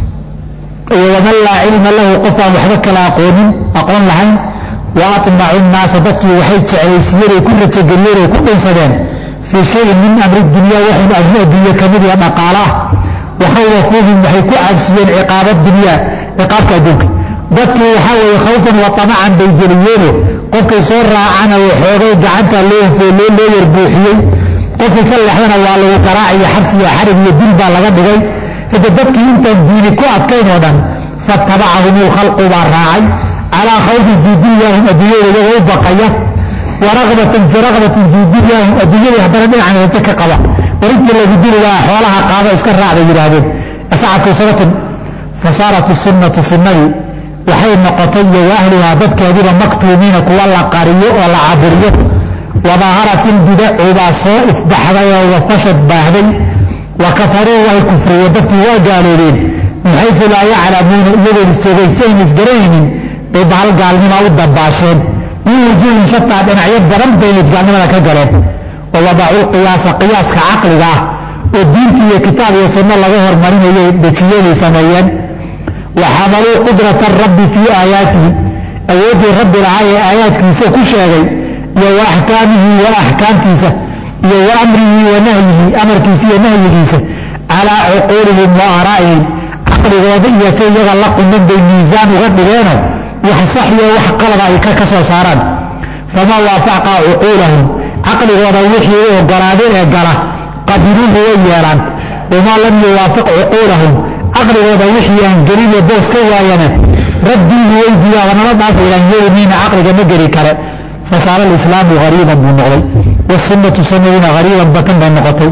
Speaker 1: iyo waman laa cilma lahu qof aan waxba kala aqoon lahayn wa atmacu nnaasa dadkii waxay jeclaysiiyeen ay ku rajageliyeen ay ku dhinsadeen fii shayin min amri dunya waxun arrin adduunye ka mid iyo dhaqaala ah wakhawafuuhum waxay ku cagsiyeen ciqaaba dunyaa ciqaabka adduunka dadkii waxaa weeye khawfan wa tamacan bay geliyeeno qofkay soo raacana waxoogay gacanta loo yarbuuxiyey qofkii ka lexdana waa lagu garaaciyo xabsi iyo xarig iyo dil baa laga dhigay hada dadkii intaan diini ku adkayn oo dhan fatabacahum lkhalqu baa raacay calaa khawfin fii dunyaahim adduunyada iyagoo u baqaya wa ragbatin fii ragbatin fii dunyaahim adduunyadii haddana dhinacan rajo ka qaba warintii lagu dili lahaa xoolaha qaado iska raacday yidhaahdeen asacabkaysagatun fasaarat sunnatu sunnadii waxay noqotay iyo waahlihaa dadkeediba maktuumiina kuwa la qariyo oo la caburiyo wadaharat ilbidacu baa soo ifbaxday oo wafashad baahday wa kafaruu way kufriyeen dadkii waa gaaloobeen min xaysu laa yaclamuuna iyagoon isogaysayn isgaraynin bay bahal gaalnima u dabaasheen min wujuuhin shataa dhinacyo badan bay gaalnimada ka galeen wa wadacu lqiyaasa qiyaaska caqliga ah oo diintii iyo kitaab iyo sunno laga hormarinayo dejiyadii sameeyeen waxamaluu qudrata rabbi fii aayaatihi awooddii rabbi lahaa ee aayaadkiisa ku sheegay iyo wa axkaamihi wa axkaamtiisa iyo wa amrihi wa nahyihi amarkiisa iyo nahyigiisa calaa cuquulihim wa aaraa'ihim caqligooda iyo si iyaga la quman bay miisaan uga dhigeeno wax sax iyo wax qalaba ay ka soo saaraan famaa waafaqa cuquulahum caqligooda wixii u ogolaaday ee gala qabiluuhu way yeelaan wamaa lam yuwaafiq cuquulahum caqligooda wixii aan gelin ee boos ka waayana raddiihi weydiiyaa wanala dhaafayaan yeelimiina caqliga ma geli kale fasaara alislaamu hariiban buu noqday wasunnatu sunnadina hariiban batan bay noqotay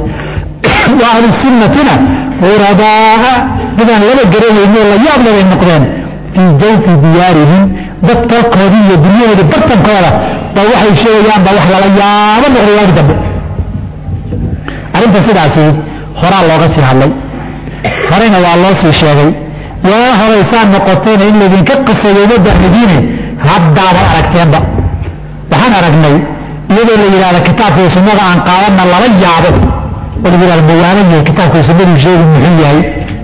Speaker 1: wa ahlu sunnatina quradaa midaan laba garanayno la yaab labay noqdeen fii jawfi diyaarihim dad dalkoodii iyo dunyahoodii bartankooda ba waxay sheegayaan ba wax lala yaabo noqday waagi dambe arrinta sidaasi horaa looga sii hadlay horeyna waa loo sii sheegay waa horaysaa noqotayna in laydinka qasayo uma baahnidiine haddaadan aragteenba waxaan aragnay iyadoo la yidhahda kitaabka iyo sunnada aan qaadanna lala yaabo oo la yidhahda mawaana yahay kitaabka iyo sunnadu sheegi muxuu yahay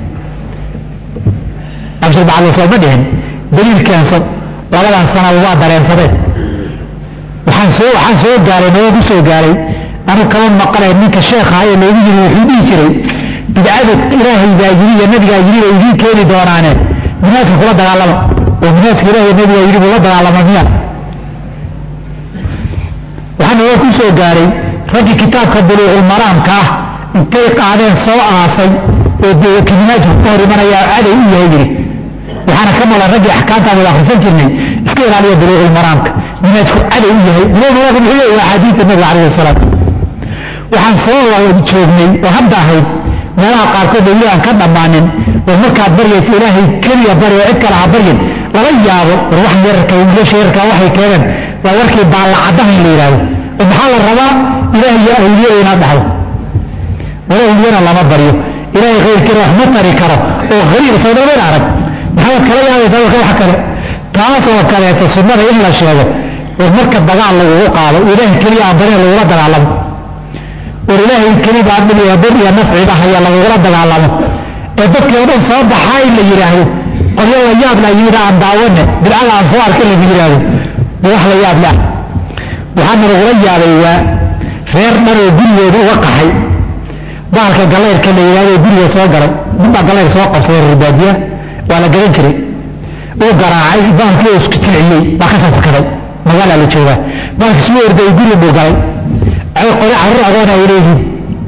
Speaker 1: abshir bacallo sooma dhihin daliil keensan labadan sanaba waa dareensadeen waxaan soo gaaray noogu soo gaaray anu kama maqlay ninka sheekha ee loogu yiri wuxuu dhihi jiray bidcada ilaahay baa yiri iyo nabigaa yiri ay idiin keeni doonaane minaaska kula dagaalama oo minaaska ilaahay nabigaa yiri buu la dagaalama miya waxaan oo ku soo gaaray raggii kitaabka buluuqul maraamka ah intay qaadeen soo aasay oo minaaska ku hor imanaya caday u yahay yiri waxaana ka mala raggii axkaamtaada la akhrisan jirnay iska ilaaliya buluuqul maraamka minaasku caday u yahay buluuqul maraamka muxuu yahay waa xadiidka nabiga calayhi salaam waxaan soo joognay oo hadda ahayd meelaha qaarkood oo aan ka dhammaanin oo markaad baryaysa ilaahay keliya bari oo cid kale ha baryin lala yaabo war wax yararka wiilasha yararka waxay keeneen waa warkii baallacadaha in la yidhaahdo oo maxaa la rabaa ilaahay iyo awliyada inaad dhahdo wala awliyana lama baryo ilaahay khayrkiina wax ma tari karo oo hariir sawdamayn arag maxaad kala yaabaysaa warka wax kale taas oo kaleeto sunnada in la sheego oo marka dagaal lagugu qaado ilaahay keliya aan bareen lagula dagaalamo war ilaahay kelibaa dhib iyo bir iyo nafciba haya lagugula dagaalamo ee dadkii oo dhan soo baxaa in la yidhaahdo qolyo la yaab la yimid aan daawane bidcada aan soo arkay la yiraahdo wax la yaab la waxaan nagula yaabay waa reer dhan oo gurigooda uga qaxay baalka galeerka la yiraahdo guriga soo galay ninba galeer soo qabsay ribaadiya waa la garan jiray oo garaacay baalkii oo isku tilciyay baa ka fakaday magaala la jooga baalkii soo orday guriga buu galay ay qori carruur agoon ay leeyihiin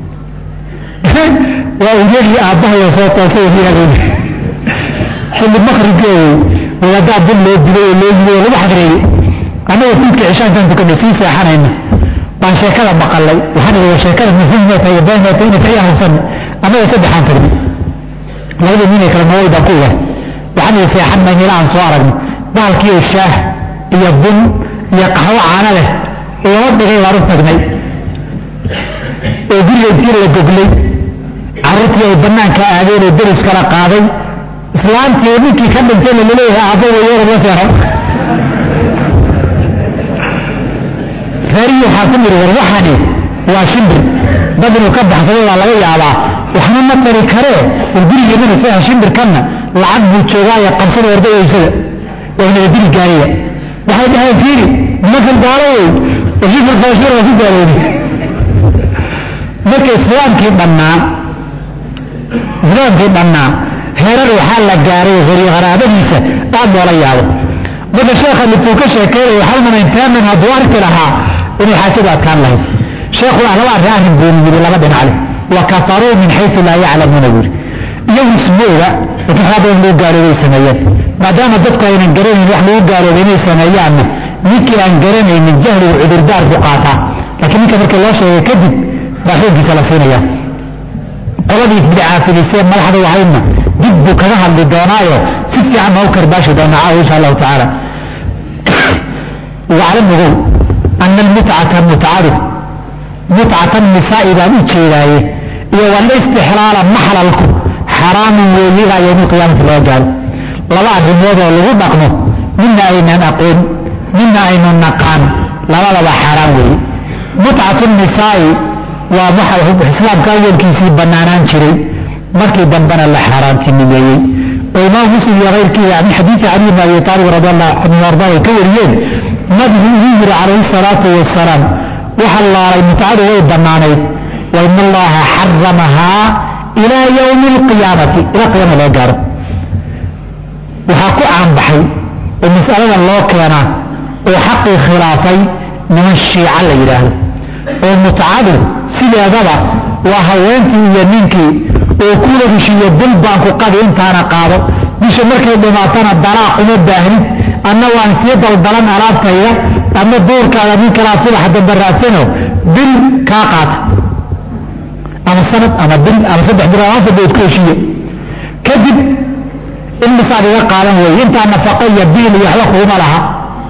Speaker 1: waa ujeedi aabbaha soo toosay yiraahdo xilli maqribkeedu wadaad dil loo dilay loo yiri lagu xadreeyay anaga fiidka cishaankan tukanay si fiicanayna baan sheekada maqalay waxaan leeyahay sheekada muhiimada tahay baynata in ay ahsan anaga saddexan tagni labada nin kala nooy baa kuwa waxaan leeyahay fiicanna inaan soo aragno baalkii shaah iyo bun iyo qaxwo caana leh loo dhigay waru tagnay oo guriga intii la goglay carruurtii ay banaanka aadeen oo deris kala qaaday islaantii ninkii ka dhintay la leeyahay aabbaha yar la seexo fariyo waxa ku miri waxani waa shimbir dadku ka baxsaday waa laga yaabaa waxna ma tari kare gurigeena sax shimbir kana lacag buu joogaya qabsada ordayaysa oo diri gaariya waxay dhahay fiiri ma kan daaray shimbir faashir oo sidoo markay islaamkii dhannaa heerar waxaa la gaaray hori qaraabadiisa aad loola yaabo bada sheekha intuu ka sheekeeyay hal man intaaman hadduu arki lahaa inuu xaajada adkaan lahayd sheekhu laba arrin buu yiri laba dhinac wa kafaruu min haythu laa ya'lamuuna yiri iyagu ismooda waxaabay loo gaaray sameeyeen maadaama dadku aynan garanaynin wax loo gaaray inay sameeyaan ninkii aan garanaynin jahli iyo cudurdaar ku qaata laakiin ninka markii loo sheegay kadib baaxigiisa la siinaya qoladii bidcaafidisay madaxda wahayna dib buu kaga hadli doonaayo si fiican oo karbaashi doonaa insha Allah ta'ala wa'lamu anna al-mut'ata mut'arif mut'atan nisa'i baan u jeedaaye iyo wal istihlaala mahlalku xaraamun weeyga yawm qiyaamah loo gaaro laba arrimood oo lagu dhaqmo midna aynan aqoon midna aynan naqaan labadaba xaraam weey mut'atun nisa'i waa maxay islaamka awalkiisii banaanaan jiray markii dambana la xaaraantinimeeyey oo imaam muslim iyo keyrkii yani xadiis ali ibn abi talib radiyallahu anhu wardaa ka wariyeen nabigu yiri calayhi salaatu wassalaam waxa laaray mutacadu way banaanayd wa inna allaha harramaha ila yawm alqiyamati ila qiyamah la gaaro waxa ku aan baxay oo mas'alada loo keena oo xaqi khilaafay min shiica la yiraahdo oo mutacadu sideedaba waa haweentii iyo ninkii oo kula heshiiyo dil baan ku qadi intaana qaado bisha markay dhimaatana dalaaq uma baahnid anna waan sii daldalan alaabtayda ama duurkaada nin kala sida hadda baraadsano bil ka qaata ama sanad ama bil ama saddex bil ama afar bil ku heshiiyo kadib in misaaliga qaadan way inta nafaqaya bil iyo wax kuma laha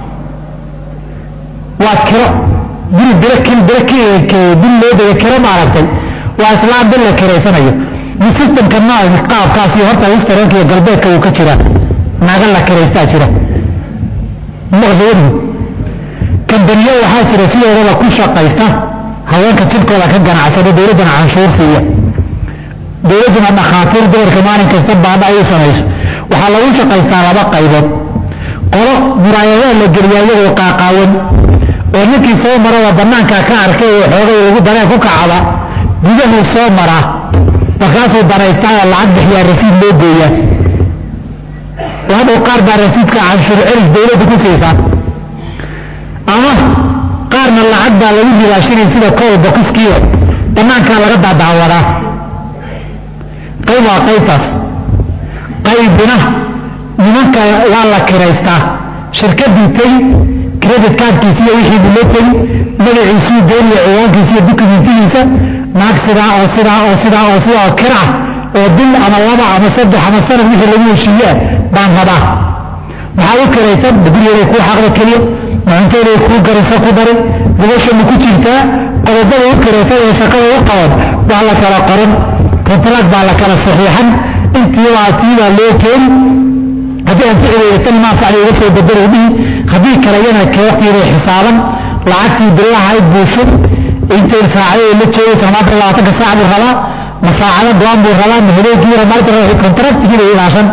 Speaker 1: waa kiro bil bil loo kiro maaragtay waa islaam bil la kireysanayo ni systemka nooc qaabkaasi horta historianka iyo galbeedka uu ka jira naga la kireystaa jira maqdud kambaniyo waxaa jira sidooda ku shaqaysta haweenka jirkooda ka ganacsada dawladana canshuur siiya dawladuna dhakhaatiir dumarka maalin kasta baada ay samayso waxaa lagu shaqaystaa laba qaybood qolo muraayada la geliyaa iyagoo qaaqaawan oo ninkii soo marada banaanka ka arkay oo xoogay lagu dareen ku kacada gudaha soo mara markaasuu daraystaa lacag bixiyaa rasiid loo gooyaa waxaa qaar baa rasiidka canshuur celis dawladda ku siisaa ama qaarna lacag baa lagu ribaashinay sida kool bokiskiyo banaankaa laga daadaawadaa qayb waa qaybtaas qaybina nimanka waa la kiraystaa shirkadii tay credit cardkiisa iyo wixii buu la tegi magaciisii deeniya ciwaankiisa iyo dokumentigiisa naag sidaa oo kira oo bil ama laba ama saddex ama sanad wixii lagu heshiiyaa baan rabaa maxaa u kiraysan gurigeeda kuu xaqda keliya maanteeda kuu garisa ku daray gobasha ma ku jirtaa qodobada u kiraysan ee shaqada u qaban waa la kala qoran kontraag baa la kala saxiixan intiibaa loo keeni haddii aan ficilaya tan maa facli uga soo bedelo dhihi haddii kale yana ka waqtigeeda xisaaban lacagtii bilahayd buusho intay saacadee la joogaysa maanta 20 saac buu rabaa ma saacada go'an buu rabaa ma habeenkii maalinta rabaa kontraktigii bay ilaashan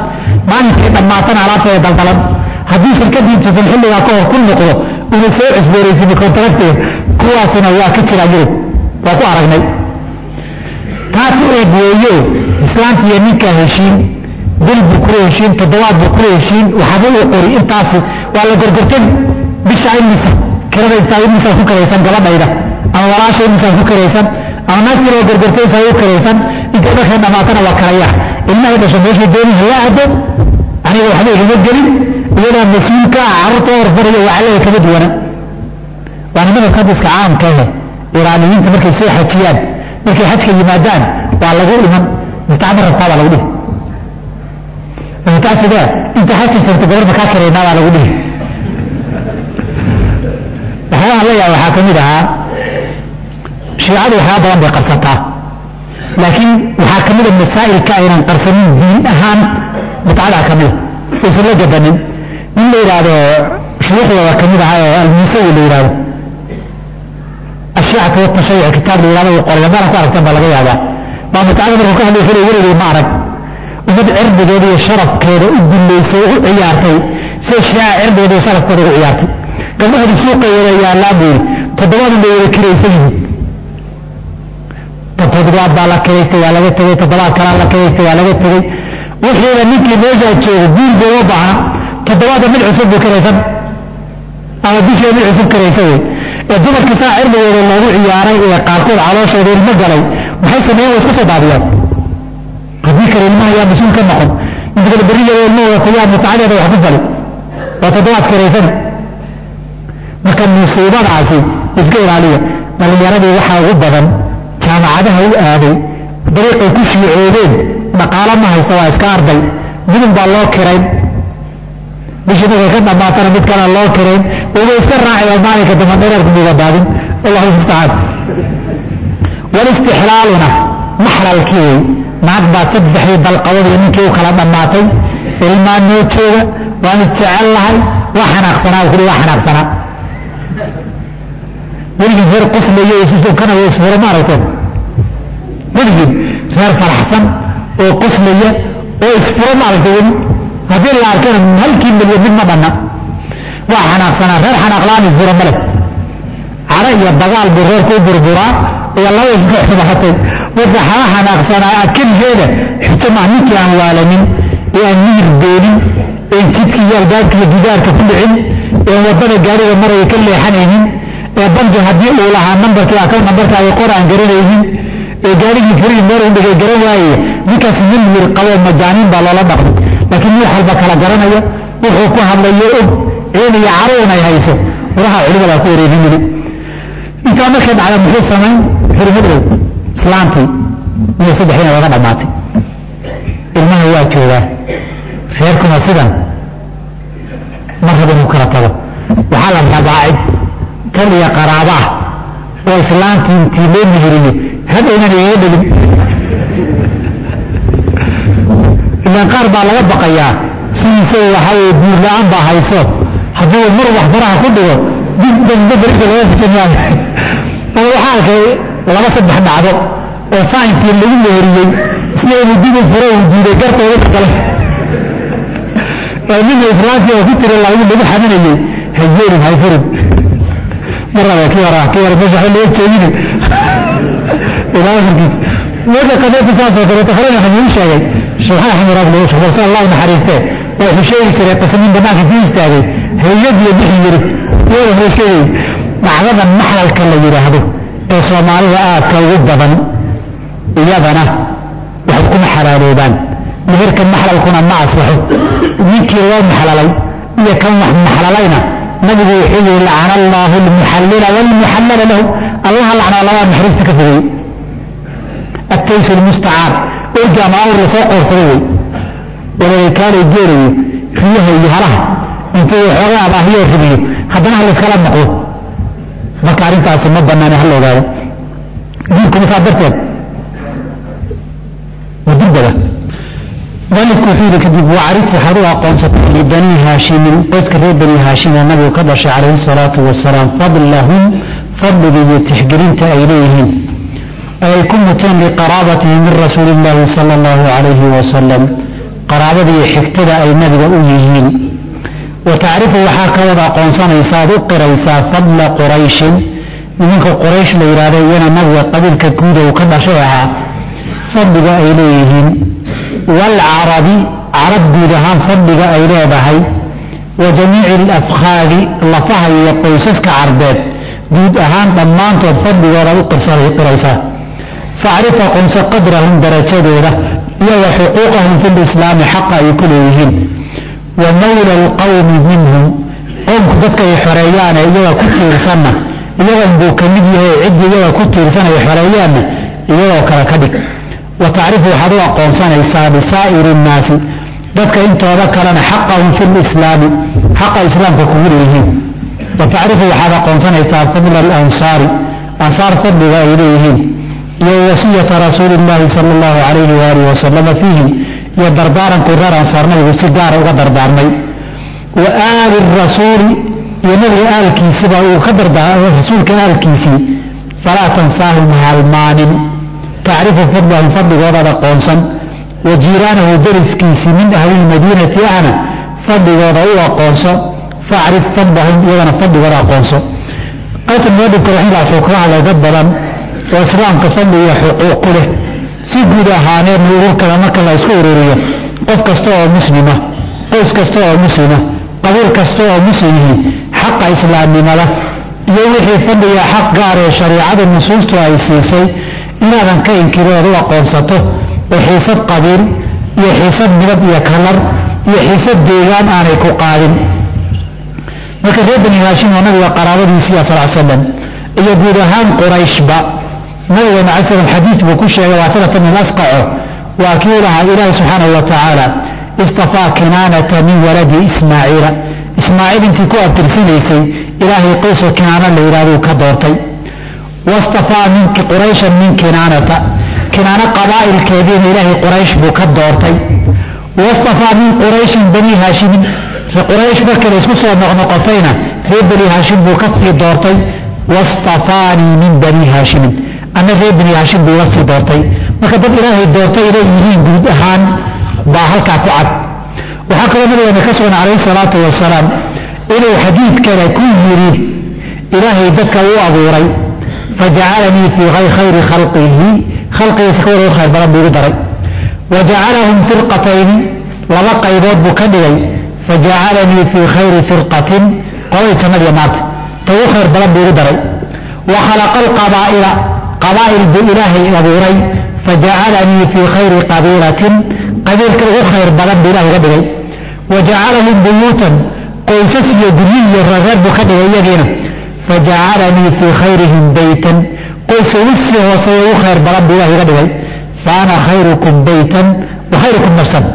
Speaker 1: maalinkii dhammaatana alaabteeda daldalan haddii shirkadiintuusan xilligaa ka hor ku noqdo inuu soo cusbooraysiini kontrakteeda kuwaasina waa ka jiraa yurub waa ku aragnay taatu eeg weeyo islaamta iyo ninkaa heshiin bil buu kula heshiin toddobaad buu kula heshiin waxaaba uu qori intaasi waa la gorgortan bisha imisa kirada intaa imisaa ku karaysan gabadhayda ama walaasha imisaa ku karaysan ama naagtii loo gorgortaysaa u karaysan intay markay dhammaatana waa karaya ilmahay dhasho meeshii dooniha la aado aniga waxba igama gelin iyadaa mas-uulka ah carruurta horfaraya wacalada kama duwana waana madhabka hadiska caamka ahe iraaniyiinta markay soo xajiyaan markay xajka yimaadaan waa lagu iman mutacama rabtaa baa lagu dhihi mutaasidaa inta xajka jirta gabarba kaa karaynaa baa lagu dhihi waxyaabaha la yaaba waxaa ka mid ahaa shiicadu waxyaaba badan bay qarsataa laakiin waxaa ka mida masaa'ilka aynan qarsanin diin ahaan mutcadaa ka mida aysan la gabanin nin la yidhaahdo shuyuuxdooda ka mid ahaa oo almusawi la yidhahdo ashiicatu watashayuc kitaab la yidhahdo uu qoray haddana ku aragteen baa laga yaabaa baa mutcada markuu ka hadlay xilay weligay ma arag ummad cirdigeeda iyo sharafkeeda u dullaysay u ciyaartay say shiica cirdigeeda iyo sharafkeeda ugu ciyaartay gabdhahadi suuqa wada yaallaan buu yidhi toddobaadan bay wada kiraysan yihiin toddobaad baa la kiraystay waa laga tegey toddobaad kalaa la kiraystay waa laga tegey wixiiba ninkii meeshaa jooga guul buu u baahna toddobaadda mid cusub buu kiraysan ama bishiiba mid cusub kiraysan wey ee dumarka saa cirdigooda loogu ciyaaray ee qaarkood calooshooda ilmo galay maxay sameeyeen way isku soo daadiyaan haddii kale ilmaha yaa mas-uul ka noqon midkale berriyada ilmahooda kuyaa mutacadeeda wax ku fali waa toddobaad kiraysan marka musiibadaasi iska ilaaliya dhalinyaradii waxaa ugu badan jaamacadaha u aaday dariiqay ku shiicoodeen dhaqaalo ma haysta waa iska arday midun baa loo kirayn bishii markay ka dhammaatana mid kalea loo kirayn wayba iska raacaya maalinka dambe dhereerku mugadaadin allahu mustacaan walistixlaaluna maxlalkii wey naag baa saddexdii dalqabadii ninkii u kala dhammaatay ilmaa noo jooga waan isjecel lahay waa xanaaqsanaa kuli waa xanaaqsanaa weligin reer qoslayo isukanayo isfuro ma aragteen weligin reer faraxsan oo qoslaya oo isfuro ma aragtay weli haddii la arkana halkii milyan mid ma dhanna waa xanaaqsanaa reer xanaaqlaan isfuro male cara iyo dagaal buu reerku u burburaa iyo laba iska xubaatay marka xala xanaaqsanaa keligeeda xujo maa ninkii aan waalanin ee aan mihir doonin een jidka iyo albaabka iyo gidaarka ku dhicin een waddada gaariga maraya ka leexanaynin ee banki haddii uu lahaa nambarkii account nambarka ay qor aan garanaynin ee gaarigii furii meel u dhigay garan waaye ninkaas milmir qabo majaaniin baa loola dhaqmay laakiin nin waxalba kala garanaya wuxuu ku hadlayo og ciin iyo caruun ay hayso waraha culimadaa ku wareegin yidhi intaa markay dhacda muxuu samayn xurmadow islaantii inay saddexdiina laga dhammaatay ilmaha waa joogaa reerkuna sidan ma rabo inuu kala tago waxaa la rabaa cid tal iyo qaraabo ah oo islaantii intii loo mihiriyo hadhownan igaga dhegin ilaan qaar baa laga baqayaa sidiisaba waxaa guur la-aan baa hayso hadduu mar wax faraha ku dhigo dib dambe berida laga fijanaayo ama waxaa arkay laba saddex dhacdo oo faaintii lagu meheriyey sida inuu dib u furo uu diiday gartooda kale oo nina islaantii oo ku tiri lagu xaminayay hayeelin hayfurin maraba kii hore meesha waxa loo jeedinay ilaa akhirkiis marka qadada saasoo kale taxriir xamuul sheegay sheekh Axmed Abdul Shakur sallallahu naxariiste oo xusheey siray qasmin banaanka ku istaagay hay'ad iyo bixi yiri oo heshay macdada maxalka la yiraahdo ee Soomaalida aad ka ugu badan iyadana wax kuma xalaaloobaan meherka maxalkuna ma asbaxo ninkii loo maxalalay iyo kan wax maxalalayna nabigu wuxuu yiri la'ana Allahu al-muhallila wal-muhallala lahu Allah la'ana Allah maxriista ka fogay التيس المستعار ارجع معه الرساق والصدوي ولو كان يجيري فيها يهرها انتو حرها باهية وفبيه حدنا هل اسكالات نقول مكارين تاسم مبناني هل وغاية دينكم صابرتين ودربة ذلك كثير كذب وعرف حروها قنصة لبني هاشم اذكر بني هاشم النبي قدش عليه الصلاة والسلام فضلهم فضل ذي تحقرين تأيليهم أي كنتم لقرابته من رسول الله صلى الله عليه وسلم
Speaker 2: qaraabadii xigtada ay nabiga u yihiin wa tacrifu waxaa ka wada aqoonsanaysaa ad u qiraysaa fadla qurayshin nimanka quraysh la yidhahdo iyana nabiga qabiilka guuda uu ka dhashay ahaa fadliga ay leeyihiin waalcarabi carab guud ahaan fadliga ay leedahay wa jamiici alafkhaadi lafaha iyo qoysaska carbeed guud ahaan dhammaantood fadligooda u qiraysaa facrif aqoonso qadrahum darajadooda iyo wa xuquuqahum fi lislaami xaqa ay ku leeyihiin wa mawla alqawmi minhum qowmku dadka ay xoreeyaane iyaga ku tiirsanna iyagan buu ka mid yahay ciddii iyaga ku tiirsan ay xoreeyaanna iyagoo kale ka dhig wa tacrifu waxaad u aqoonsanaysaa bisaa'iri innaasi dadka intooda kalena xaqahum fi lislaami xaqa islaamka kugu leeyihiin wa tacrifu waxaad aqoonsanaysaa fadla alansaari ansaar fadliga ay leeyihiin iyo wasiyata rasuuli illaahi sala allahu calayhi waalihi wasalama fiihim iyo dardaaranku reer ansaar nabigu si gaara uga dardaarmay wa aali rasuuli iyo nabiga aalkiisiba uu ka rasuulka aalkiisii falaa tansaahum halmaanin tacrifu fadlahum fadligoodaad aqoonsan wa jiiraanahu dariskiisii min ahlilmadiinati ahna fadligooda u aqoonso facrif fadlahum iyagana fadligooda aqoonso qaybtan muadibka raximlah wuxuu kaga hadlay dad badan oo islaamka fadli iyo xuquuq ku leh si guud ahaaneedna ururkada marka la isku ururiyo qof kasta oo muslima qoys kasta oo muslima qabiil kasta oo muslimhi xaqa islaamnimada iyo wixii fadliga xaq gaar ee shariicada nusuustu ay siisay inaadan ka inkirood u aqoonsato oo xiisad qabiil iyo xiisad midab iyo kalar iyo xiisad deegaan aanay ku qaadin marka reer bani haashim oo nabiga qaraabadiisii sal slam iyo guud ahaan qurayshba nabigeena cala slam xadiid buu ku sheegay waasilata min asqaco waa kii lahaa ilaahi subxaanahu wa tacaala istafaa kinaanata min waladi ismaaciila ismaaciil intii ku abtirsanaysay ilaahay qoyska kinaana la yidhahduu ka doortay wastafaa minki qurayshan min kinaanata kinaano qabaa'ilkeediina ilaahay quraysh buu ka doortay wastafaa min qurayshin bani haashimin quraysh markii la isku soo noqnoqotayna reer bani haashim buu ka sii doortay wastafaanii min bani haashimin ana reer bani haashim buu iga sii doortay marka dad ilaahay doortay inay yihiin guud ahaan baa halkaa ku cad waxaa kaloo nabigeena ka sugan calayhi salaatu wasalaam inuu xadiid kale ku yidhi ilaahay dadka uu abuuray fajacalanii fii khayri khalqihi khalqigiisa ka wada u khayr badan buu igu daray wajacalahum firqatayni laba qaybood buu ka dhigay fajacalanii fii khayri firqatin qolay jannadiya naarta ta ugu khayr badan buu igu daray wa khalaqa alqabaa'ila qabaa'il buu ilaahay abuuray fajacalanii fii khayri qabiilatin qabiilka ugu khayr badan buu ilahay uga dhigay wajacalahum buyuutan qoysas iyo guryi iyo reer buu ka dhigay iyagiina fajacalanii fii khayrihim beytan qoyska ugu sii hooseeya ugu khayr badan buu ilahay uga dhigay fa ana khayrukum beytan wa khayrukum nafsan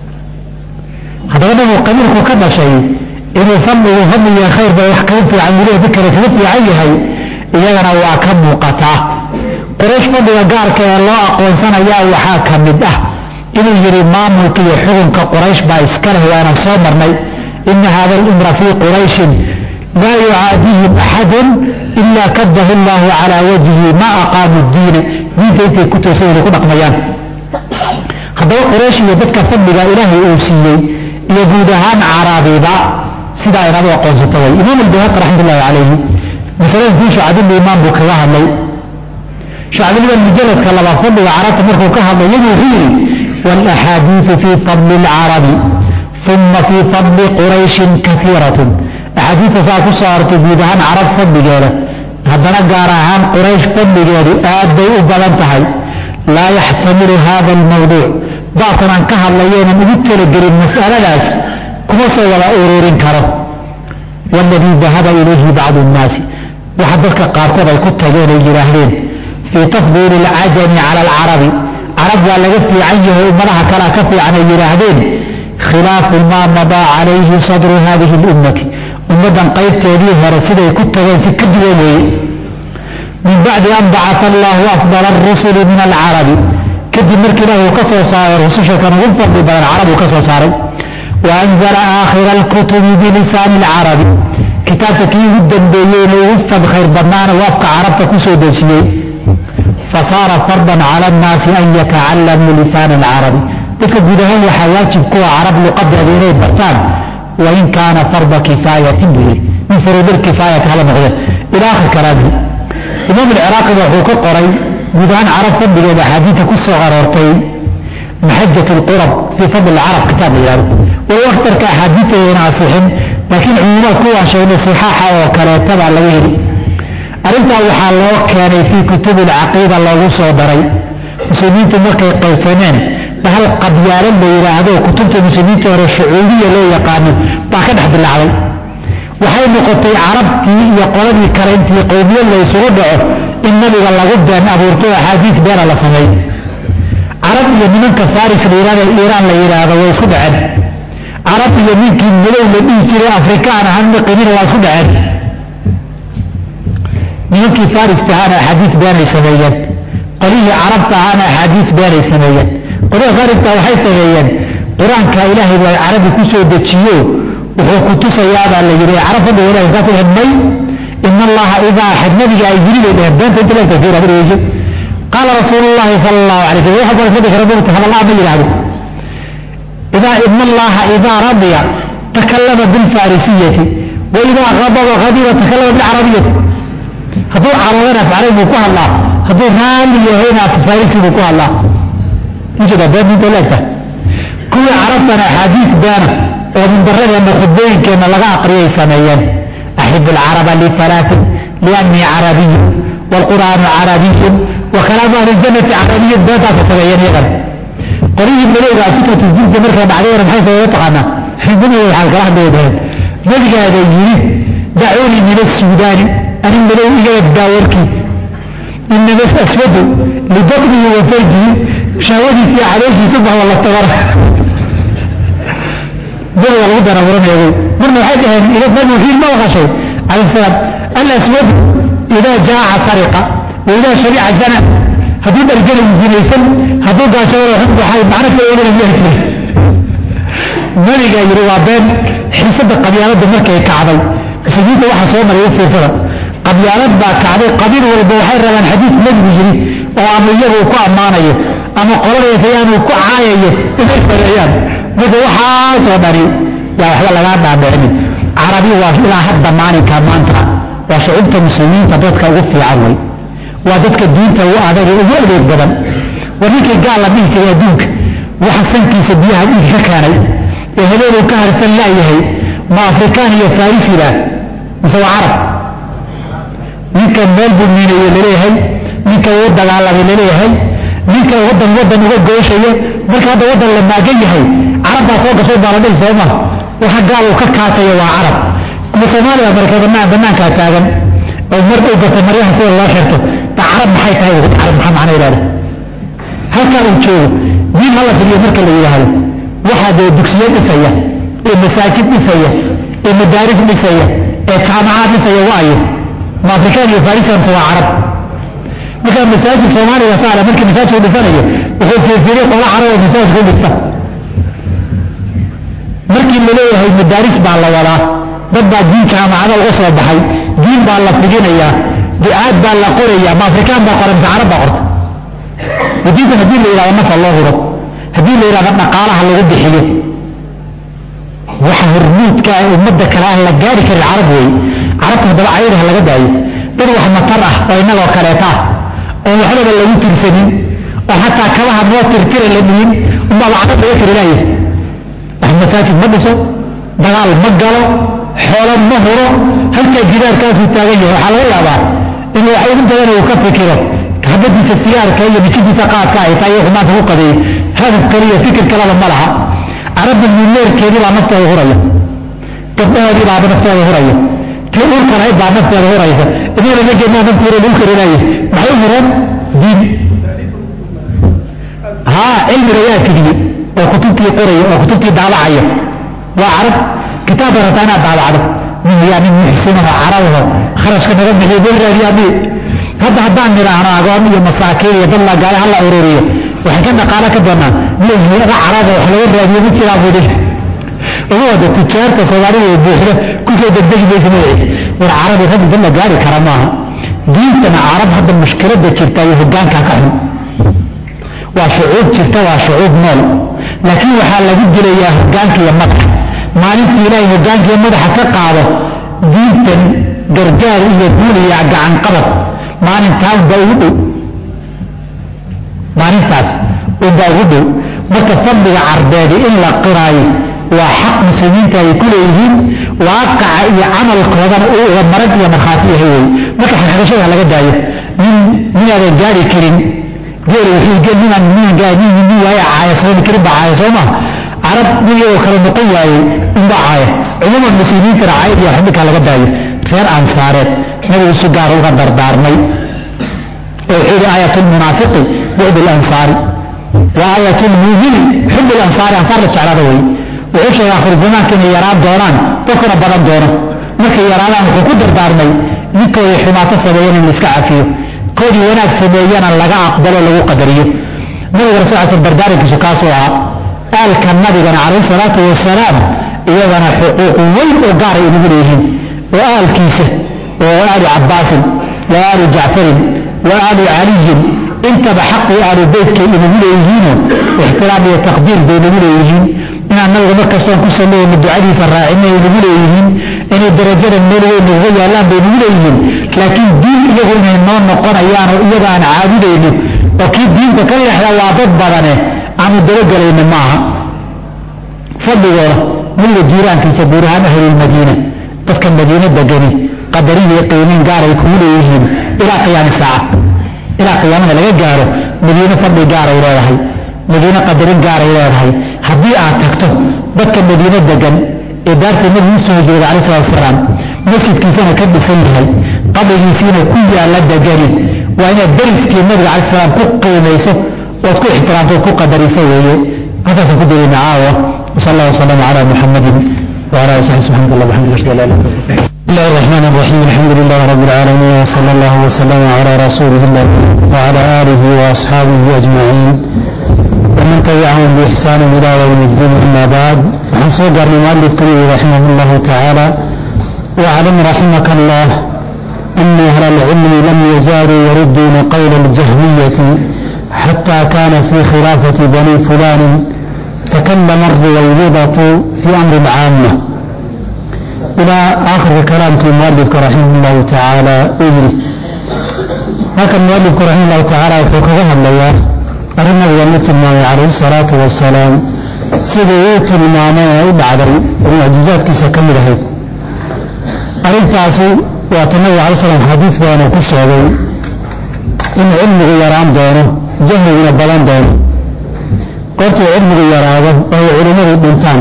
Speaker 2: haddaba nabigu qabiilku ka dhashay inuu fadliga khayrba wax kaga fiican ilahi dikale kaga fiican yahay iyagana waa ka muuqataa quraysh fadliga gaarka ee loo aqoonsanayaa waxaa ka mid ah inuu yidhi maamulka iyo xukunka quraysh baa iska leh waana soo marnay ina hada alimra fii qurayshin laa yucaadihim axadun ilaa kadahu allahu calaa wajhi ma aqaamu diina diinta intay ku toosan inay ku dhaqmayaan haddaba quraysh iyo dadka fadliga ilaahay uu siiyey iyo guud ahaan caraabiba sidaa inaad u aqoonsato way imaam albayhaqi raxmatullahi calayhi masalada fii shacbiliimaan buu kaga hadlay shacbiliiman mujaladka labaad fadliga carabta markuu ka hadlay yadu wuxuu yidhi waalaxaadiidu fii fadli alcarabi uma fii fadli qurayshin kaiiratun axaadiidta saa ku soo artay guud ahaan carab fadligeeda haddana gaar ahaan quraysh fadligeedu aad bay u badan tahay laa yaxtamilu hada almawduuc baabkan aan ka hadlayeenan ugu talagelin mas'aladaas kuma soo wada ururin karo waaladii dahaba ilayhi bacdu nnaasi waxa dadka qaarkood ay ku tageen ay yidhaahdeen fii tafdiili alcajami cala alcarabi carab waa laga fiican yahay ummadaha kalea ka fiican ay yidhaahdeen khilaafu maa madaa calayhi sadru hadihi اlummati ummaddan qaybteedii hore siday ku tageen si ka duwan weeye min bacdi an bacaa allahu afdala arusuli min alcarabi kadib markii ilahi uu ka soo saaray rususha kan ugu fadli badan carab uu ka soo saaray wa anzala aakhira alkutubi bilisaani alcarabi kitaabka kii ugu dambeeyeyna ugu fad khayr badnaana uu afka carabta ku soo dejiyey fasaara fardan cala annaasi an yatacalamuu lisaana alcarabi dadka guud ahaan waxaa waajib kuwa carab luqadeeda inay bartaan wain kaana farda kifaayatin buu yidhi min furuudilkifaayati hala noqde ilaa akhir kalaamhi imaam alciraaqiba wuxuu ka qoray guud ahaan carab fadligeeda axaadiidta ku soo aroortay maxajat lqurab fii fadli lcarab kitaab la yihahdo walow akhtarka axaadiidteedana asixin laakiin cumuumaad kuwaan sheegnay sixaaxa oo kaleetabaa laga heli arrintaa waxaa loo keenay fii kutubi alcaqiida loogu soo daray muslimiintu markay qaybsameen bahal qabyaalad la yidhaahdo kutubta muslimiinta hore shucuubiya loo yaqaano baa ka dhex dilaacday waxay noqotay carabtii iyo qoladii kale intii qowmiyad la isugu dhaco in nabiga lagu been abuurto axaadiis beena la sameey carab iyo nimanka faris la yidhahdo iiraan la yidhaahdo way isku dhaceen carab iyo ninkii madow la dhihi jiray afrikaan ahaan maqinina waa isku dhaceen nimankii farista ahaana axaadiis beenay sameeyeen qolihii carabta ahaana axaadiis beenay sameeyeen qolihii farista waxay sameeyeen qur-aanka ilaahay baa carabi ku soo dejiyo wuxuu ku tusayaabaa la yidhi carab fadhiga ilahay kaas may ina allaha idaa xad nabiga ay yiri bay dheheen beenta inta leegta fiir abriyeyso qaala rasuulu llahi sala allahu alay slam waxa badan fadhiga rabbigu hadallaa ma yidhaahdo ina allaha idaa radiya takallama bilfarisiyati wa idaa qadaba qadiba takallama bilcarabiyati hadduu carabana afcalay buu ku hadlaa hadduu raalli yahayna farisi buu ku hadlaa ujeeda beenta inta leegta kuwii carabtana axaadiis beena oo mindaradeenna khudbooyinkeenna laga aqriyay sameeyeen أحب العرب لثلاث لأني عربي والقرآن عربي وكلام أهل الجنة عربي بيتا تسبيين يغن قريب ملوغا فكرة الزوجة مركة بعدين بحيث يطعنا حبنا يحال كلام بيدهن نلقى هذا يجري دعوني من السودان أنا ملوغ إجابة داوركي إن بس أسود لبطني وفرجي شاودي في عليه سبحان الله تبارك بدو الغدر ورمي يقول مرنا حاجة إذا بدو فيه ما وغشوا عليه السلام الأسود إذا جاء سرقة وإذا شريع الزنا هدود الرجال الزنيسن هدود شاور وحب حاجة معرفة يقولون الله يكبر ملقى يروى بين حسب القبيلات بمركة كعبي سجيته واحد صومر يوفي فرق قبيلات با كعبي قبيل والبوحير من حديث مجد جري وعمليه وكوع مانيه أما قرر يتيان وكوع عايه إذا فرعيان بدو waxaa soo dhari yaa waxba laga dhaabicin carabi waa ilaa hadda maalinka maanta waa shucuubta muslimiinta dadka ugu fiican way waa dadka diinta ugu adag ugu adeeg badan waninkii gaal la dhihi jiray adduunka waxa sankiisa biyaha dhiig ka keenay ee habeenuu ka harsan laayahay ma afrikaan iyo farisiga mise waa carab ninka meel buu miinayo laleeyahay ninka uu dagaalamay laleeyahay ninka wadan uga gooshayo marka hadda wadan la maagan yahay carab baa soo gashay baaladhay sooma waxa gaal uu ka kaatayo waa carab kuma soomaaliya marka banaankaa taagan oo mar u gata maryaha sida loo xirto ta carab maxay tahay carab maxaa macna ilaada halkaa uu joogo diin hala filiyo marka la yidhaahdo waxaa dee dugsiyo dhisaya ee masaajid dhisaya ee madaaris dhisaya ee jaamacaad dhisaya waayo ma afrikaan iyo farisanse waa carab markaa masaajid soomaaliga saala markii masaajid u dhisanayo wuxuu fiirfiiray qola carab oo masaajid ku dhista markii la leeyahay madaaris baa la wadaa dad baa diin jaamacada uga soo baxay diin baa la fidinayaa ducaad baa la qorayaa ma afrikaan baa qoran mise carab baa qorta diintan haddii la yidhahdo nafa loo huro haddii la yidhahdo dhaqaalaha lagu bixiyo waxa hormuudka ummadda kale aan la gaari karin carab weeye carabta haddaba cayadaha laga daayo dad wax matar ah oo innagoo kaleeta ah oo waxbaba lagu tirsanin oo xataa kabaha noo tirtira la dhihin unbaaba carab laga kari laaya wax masaajid ma dhiso dagaal ma galo xoolo ma huro halkaa gidaarkaasuu taagan yahay waxaa laga yaabaa inuu wax ugu badan uu ka fikiro habadiisa sigaarka iyo bijidiisa qaadka ay tahay wuxuu maanta ku qadeeyey hadaf kaliya fikir kalaba ma laha carabda mileerkeedii baa naftooda huraya gabdhahoodii baaba naftooda huraya tii uurkan ayd baa nafteeda huraysa idina nageednaa nafteeda lagu karinaaye maxay u hureen diin haa cilmiga yaa fidiyey oo kutubtii qoraya oo kutubtii daabacaya waa carab kitaabka rabtaa inaad daabacdo nin yaa nin muxsinaho carabaho kharashka naga bixiyo bel raadiyaadii hadda haddaan nidhaahno agoon iyo masaakiin iyo dad lagaale hala ururiyo waxay ka dhaqaalo ka doonaan miyada caraba wax laga raadiyo ma jiraa budi ugu wada tijaarta soomaalida ee buuxda kusoo degdegi maysa magaciisa war carabi rag dad la gaari kara maaha diintana carab hadda mushkiladda jirta iyo hogaankaa ka xun وشعوب ترتوى شعوب نول لكن وحال لقد لي هجانك يا مدح ما ننت إلهي هجانك يا مدح كقاعدة دينتا قرقال يقول يعقى عن قبض ما ننتهي بأوضو ما ننتهي وبأوضو متفضل عربادي إلا قراي وحق مسلمين كل يجين واقع عمل القرآن ومرد ومخاطيه هي مكح الحدث على قد دايه من هذا الجاري كريم جاري وحي قال من جاي من ويا عايصون كريم بعايصونه عرب نيجي وخلوا مقوى انبعايه عموما المسلمين ترى عايد يحبك على قد دايه خير أنصارات نبي السجار وغدر دارني وحيد آية المنافق بعد الأنصار وآية المؤمن حب الأنصار أنصار للشعراوي وعيش آخر الزمان كان يراد دوران بكرة بدل دوره مكي يرادان وكدر دارني نكو حماة سبيين المسكع فيه كودي وناك سبيين لغا أقبل له قدريه نبي رسولة البرداري كشكاسوها قال كان نبي عليه الصلاة والسلام إيضا حقوق وين وقارئ نبريهم وآل كيسة وآل عباس وآل جعفر وآل علي انت بحق آل البيت كي نبريهم واحترام وتقدير بين نبريهم من النبي مكة سوى كسلوا من الدعاء فالراعين نبريهم ان الدرجة الملوية نغوية لا بين نبريهم لكن دين يقول من النون نقول يبقى عن عابدين وكي دين تكلي حيا وعبد بدنه عن الدرجة لين معها فضلوا من الجيران في سبوران أهل المدينة تفك المدينة دقني قدرين يقينين قارة يكونوا يهين إلى قيام الساعة إلى قيام لا يجاروا مدينة فضل قارة إلى هاي مدينة قدرين قارة إلى هاي حبي أعتقده بك المدينة دقن إدارة النبي يوسف عليه الصلاة والسلام مسجد كيفنا كد فيها قبل يفينا كل على دقني وأن الدرس كي النبي عليه السلام كقي ليسه وكل احترامته كقدر يسويه هذا سكدر معاوة وصلى الله وسلم على محمد وعلى آله وصحبه سبحانه الله وبحمده أشهد أن لا إله إلا الله. بسم الله الرحمن الرحيم الحمد لله رب العالمين وصلى الله وسلم على رسوله الله وعلى آله وأصحابه أجمعين ومن تبعهم بإحسان إلى يوم الدين أما بعد فحسب المؤلف كله رحمه الله تعالى واعلم رحمك الله أن أهل العلم لم يزالوا يردون قول الجهمية حتى كان في خلافة بني فلان تكلم الرويبضة في أمر العامة إلى آخر كلام المؤلف رحمه الله تعالى أجري هكذا المؤلف رحمه الله تعالى وفقها الله أرنا بيانة المعنى عليه الصلاة والسلام سبيوت المعنى بعد المعجزات كيسا كمل هيد أرنت عسي وأتنوى عليه السلام حديث بأنه كشعبي إن علم غيران دونه جهل من البلان دونه قلت علم غيراده وهو علماء البنتان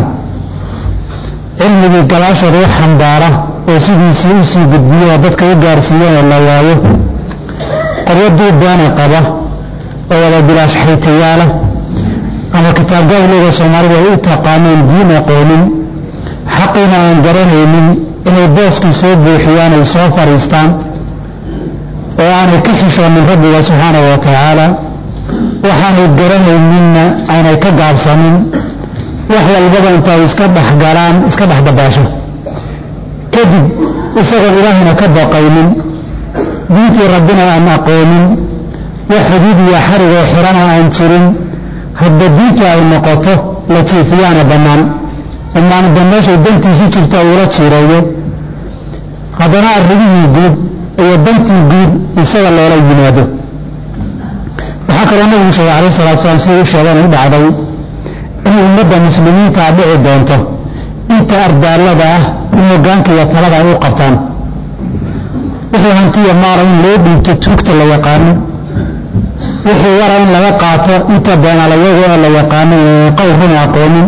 Speaker 2: علم القلاش روح حنبارة وسيدي سيوسي بالبيئة وضدك يقارسيان الله وايه قد يدو بانا قبه ولا بلاش حيتياله أما كتاب قبل وسمار وإيتا قانون دين قولين حقنا أن قرنه من إن البوسك يسوب وحيانا يسوف ريستان وأنا كشش من رب الله سبحانه وتعالى وحان القرنه منا أنا كقعب سمين وحوى البضا انت اسكبح دباشة كذب وصغر إلهنا كبا قومين ديتي ربنا أن أقومين وحديدي يحرق وحرانا أنشرين هدديك أي نقطة لتيفيانا بنان وما ندناش البنتي سيشرت أولاد شيريه هدنا الربيه يقول أي بنتي يقول يسوى الله عليه جناده وحكى النبي صلى الله عليه وسلم سيئ الشيطان بعده إنه مدى المسلمين تابعي دونته انت أردى لدى إنه قانك يطلب أو قبطان وحي هانتية مارين ليب انت تركت اللي يقاني وحي ورين لغا قاطع انت بين على يغو اللي يقاني قوه هنا أقومين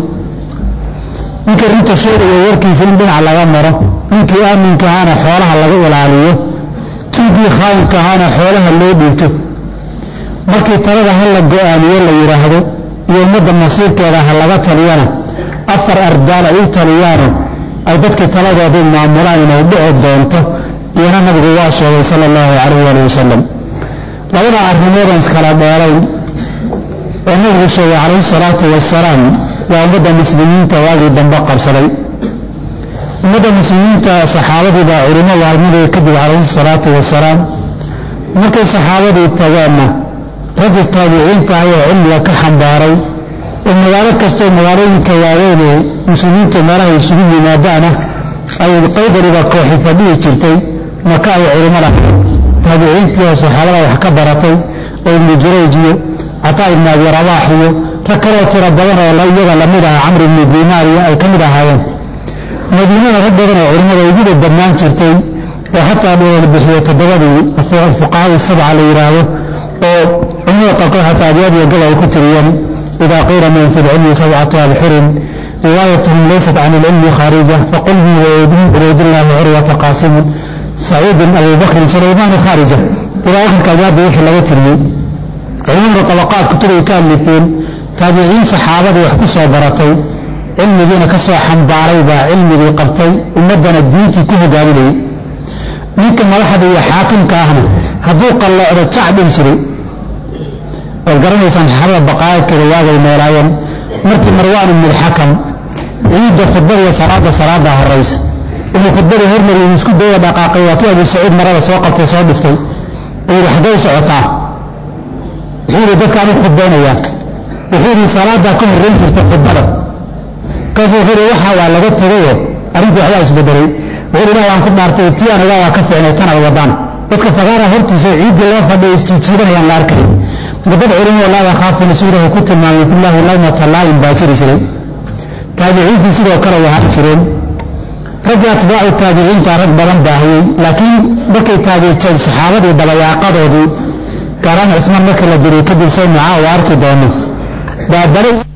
Speaker 2: انك رنت شيء يوركي سنين بين على غمرة انك آمن كهانا حولها اللغو العالية تيجي خاين كهانا حولها الليب انت markii talada hal la go'aamiyo la yiraahdo iyo umada nasiibkeeda laga taliyana afar ardaal ay taliyaan ay dadka taladooda maamulaan inay dhici doonto iyana nabigu waa sheegay sallallahu alayhi wa sallam labada arrimood iskala dheeray oo nabigu sheegay alayhi salatu wasalaam waa umada muslimiinta waagi dambe qabsaday umada muslimiinta saxaabada culimada waa nabiga kadib alayhi salatu wasalaam markay saxaabadu tagaana ragga taabiciinta ah ee cilmiga ka xambaaray oo magaalo kastoo magaalooyinka waaweyn ee muslimiintu meelaha isugu yimaadaana ay qaydariba kooxi fadhihi jirtay maka ay culimo lahayd taabiciintii oo saxaabada wax ka baratay oo ibnu jurayj iyo cataa ibn abi rabaax iyo rag kaloo tiro badan oo iyaga lamid ah camr ibnu diinaar iyo ay ka mid ahaayeen madiinada rag badan oo culimada uguda badnaan jirtay oo xataa la bixiyo toddobadii fuqahaa sabca la yidhaahdo oo culimada qaarkood xataa abyaad iyo gal ay ku tiriyeen idaa qiila man fi lcilmi sabcatu abxirin riwaayatuhum laysat can ilcilmi khaarija faqul hum cubaydullaahi curwata qaasimun saciidin abubakrin sulaymaanu khaarija ilaa akhirka abyaadda wixii laga tiriyey culimada tabaqaad kutubay ka alifeen taabiciin saxaabadii wax ku soo baratay cilmigiina ka soo xambaaray baa cilmigii qabtay ummaddana diintii ku hogaaminayay ninka madaxda iyo xaakimka ahna hadduu qalloocdo jac dhin jiray waad garanaysaan saxaabada baqaayadkeeda waagay noolaayeen markii marwaan ibnulxakam ciidda khudbadiiyo salaada horaysa inuu khudbadii hormariy uu isku daya dhaqaaqay waa kii abu saciid marada soo qabtay soo dhiftay uu yidhi xaggay socotaa wuxuu yidhi dadkaan u khudbaynayaa wuxuu yidhi salaadaa ka horrayn jirta khudbada kaasuu wuxuu yidhi waxaa waa laga tegayo arrintii waxbaa isbedelay wuxuu yidhi ilaah waan ku dhaartay tii anagaa waa ka ficnay tan ay wadaan dadka fagaara hortiisa ciiddii loo fadhiya isjiijiidanayaan la arkay dad culimo laa yakhaafuna suurahu ku tilmaamay fillaahi lawmata laa'im baa jiri jiray taabiciintii sidoo kale way ahaan jireen raggii atbaacu taabiciinta rag badan baahiyey laakiin markay taabiceen saxaabadii dabayaaqadoodii gaaraan cusmaan markii la diray kadib say macaa u arki doono baadalay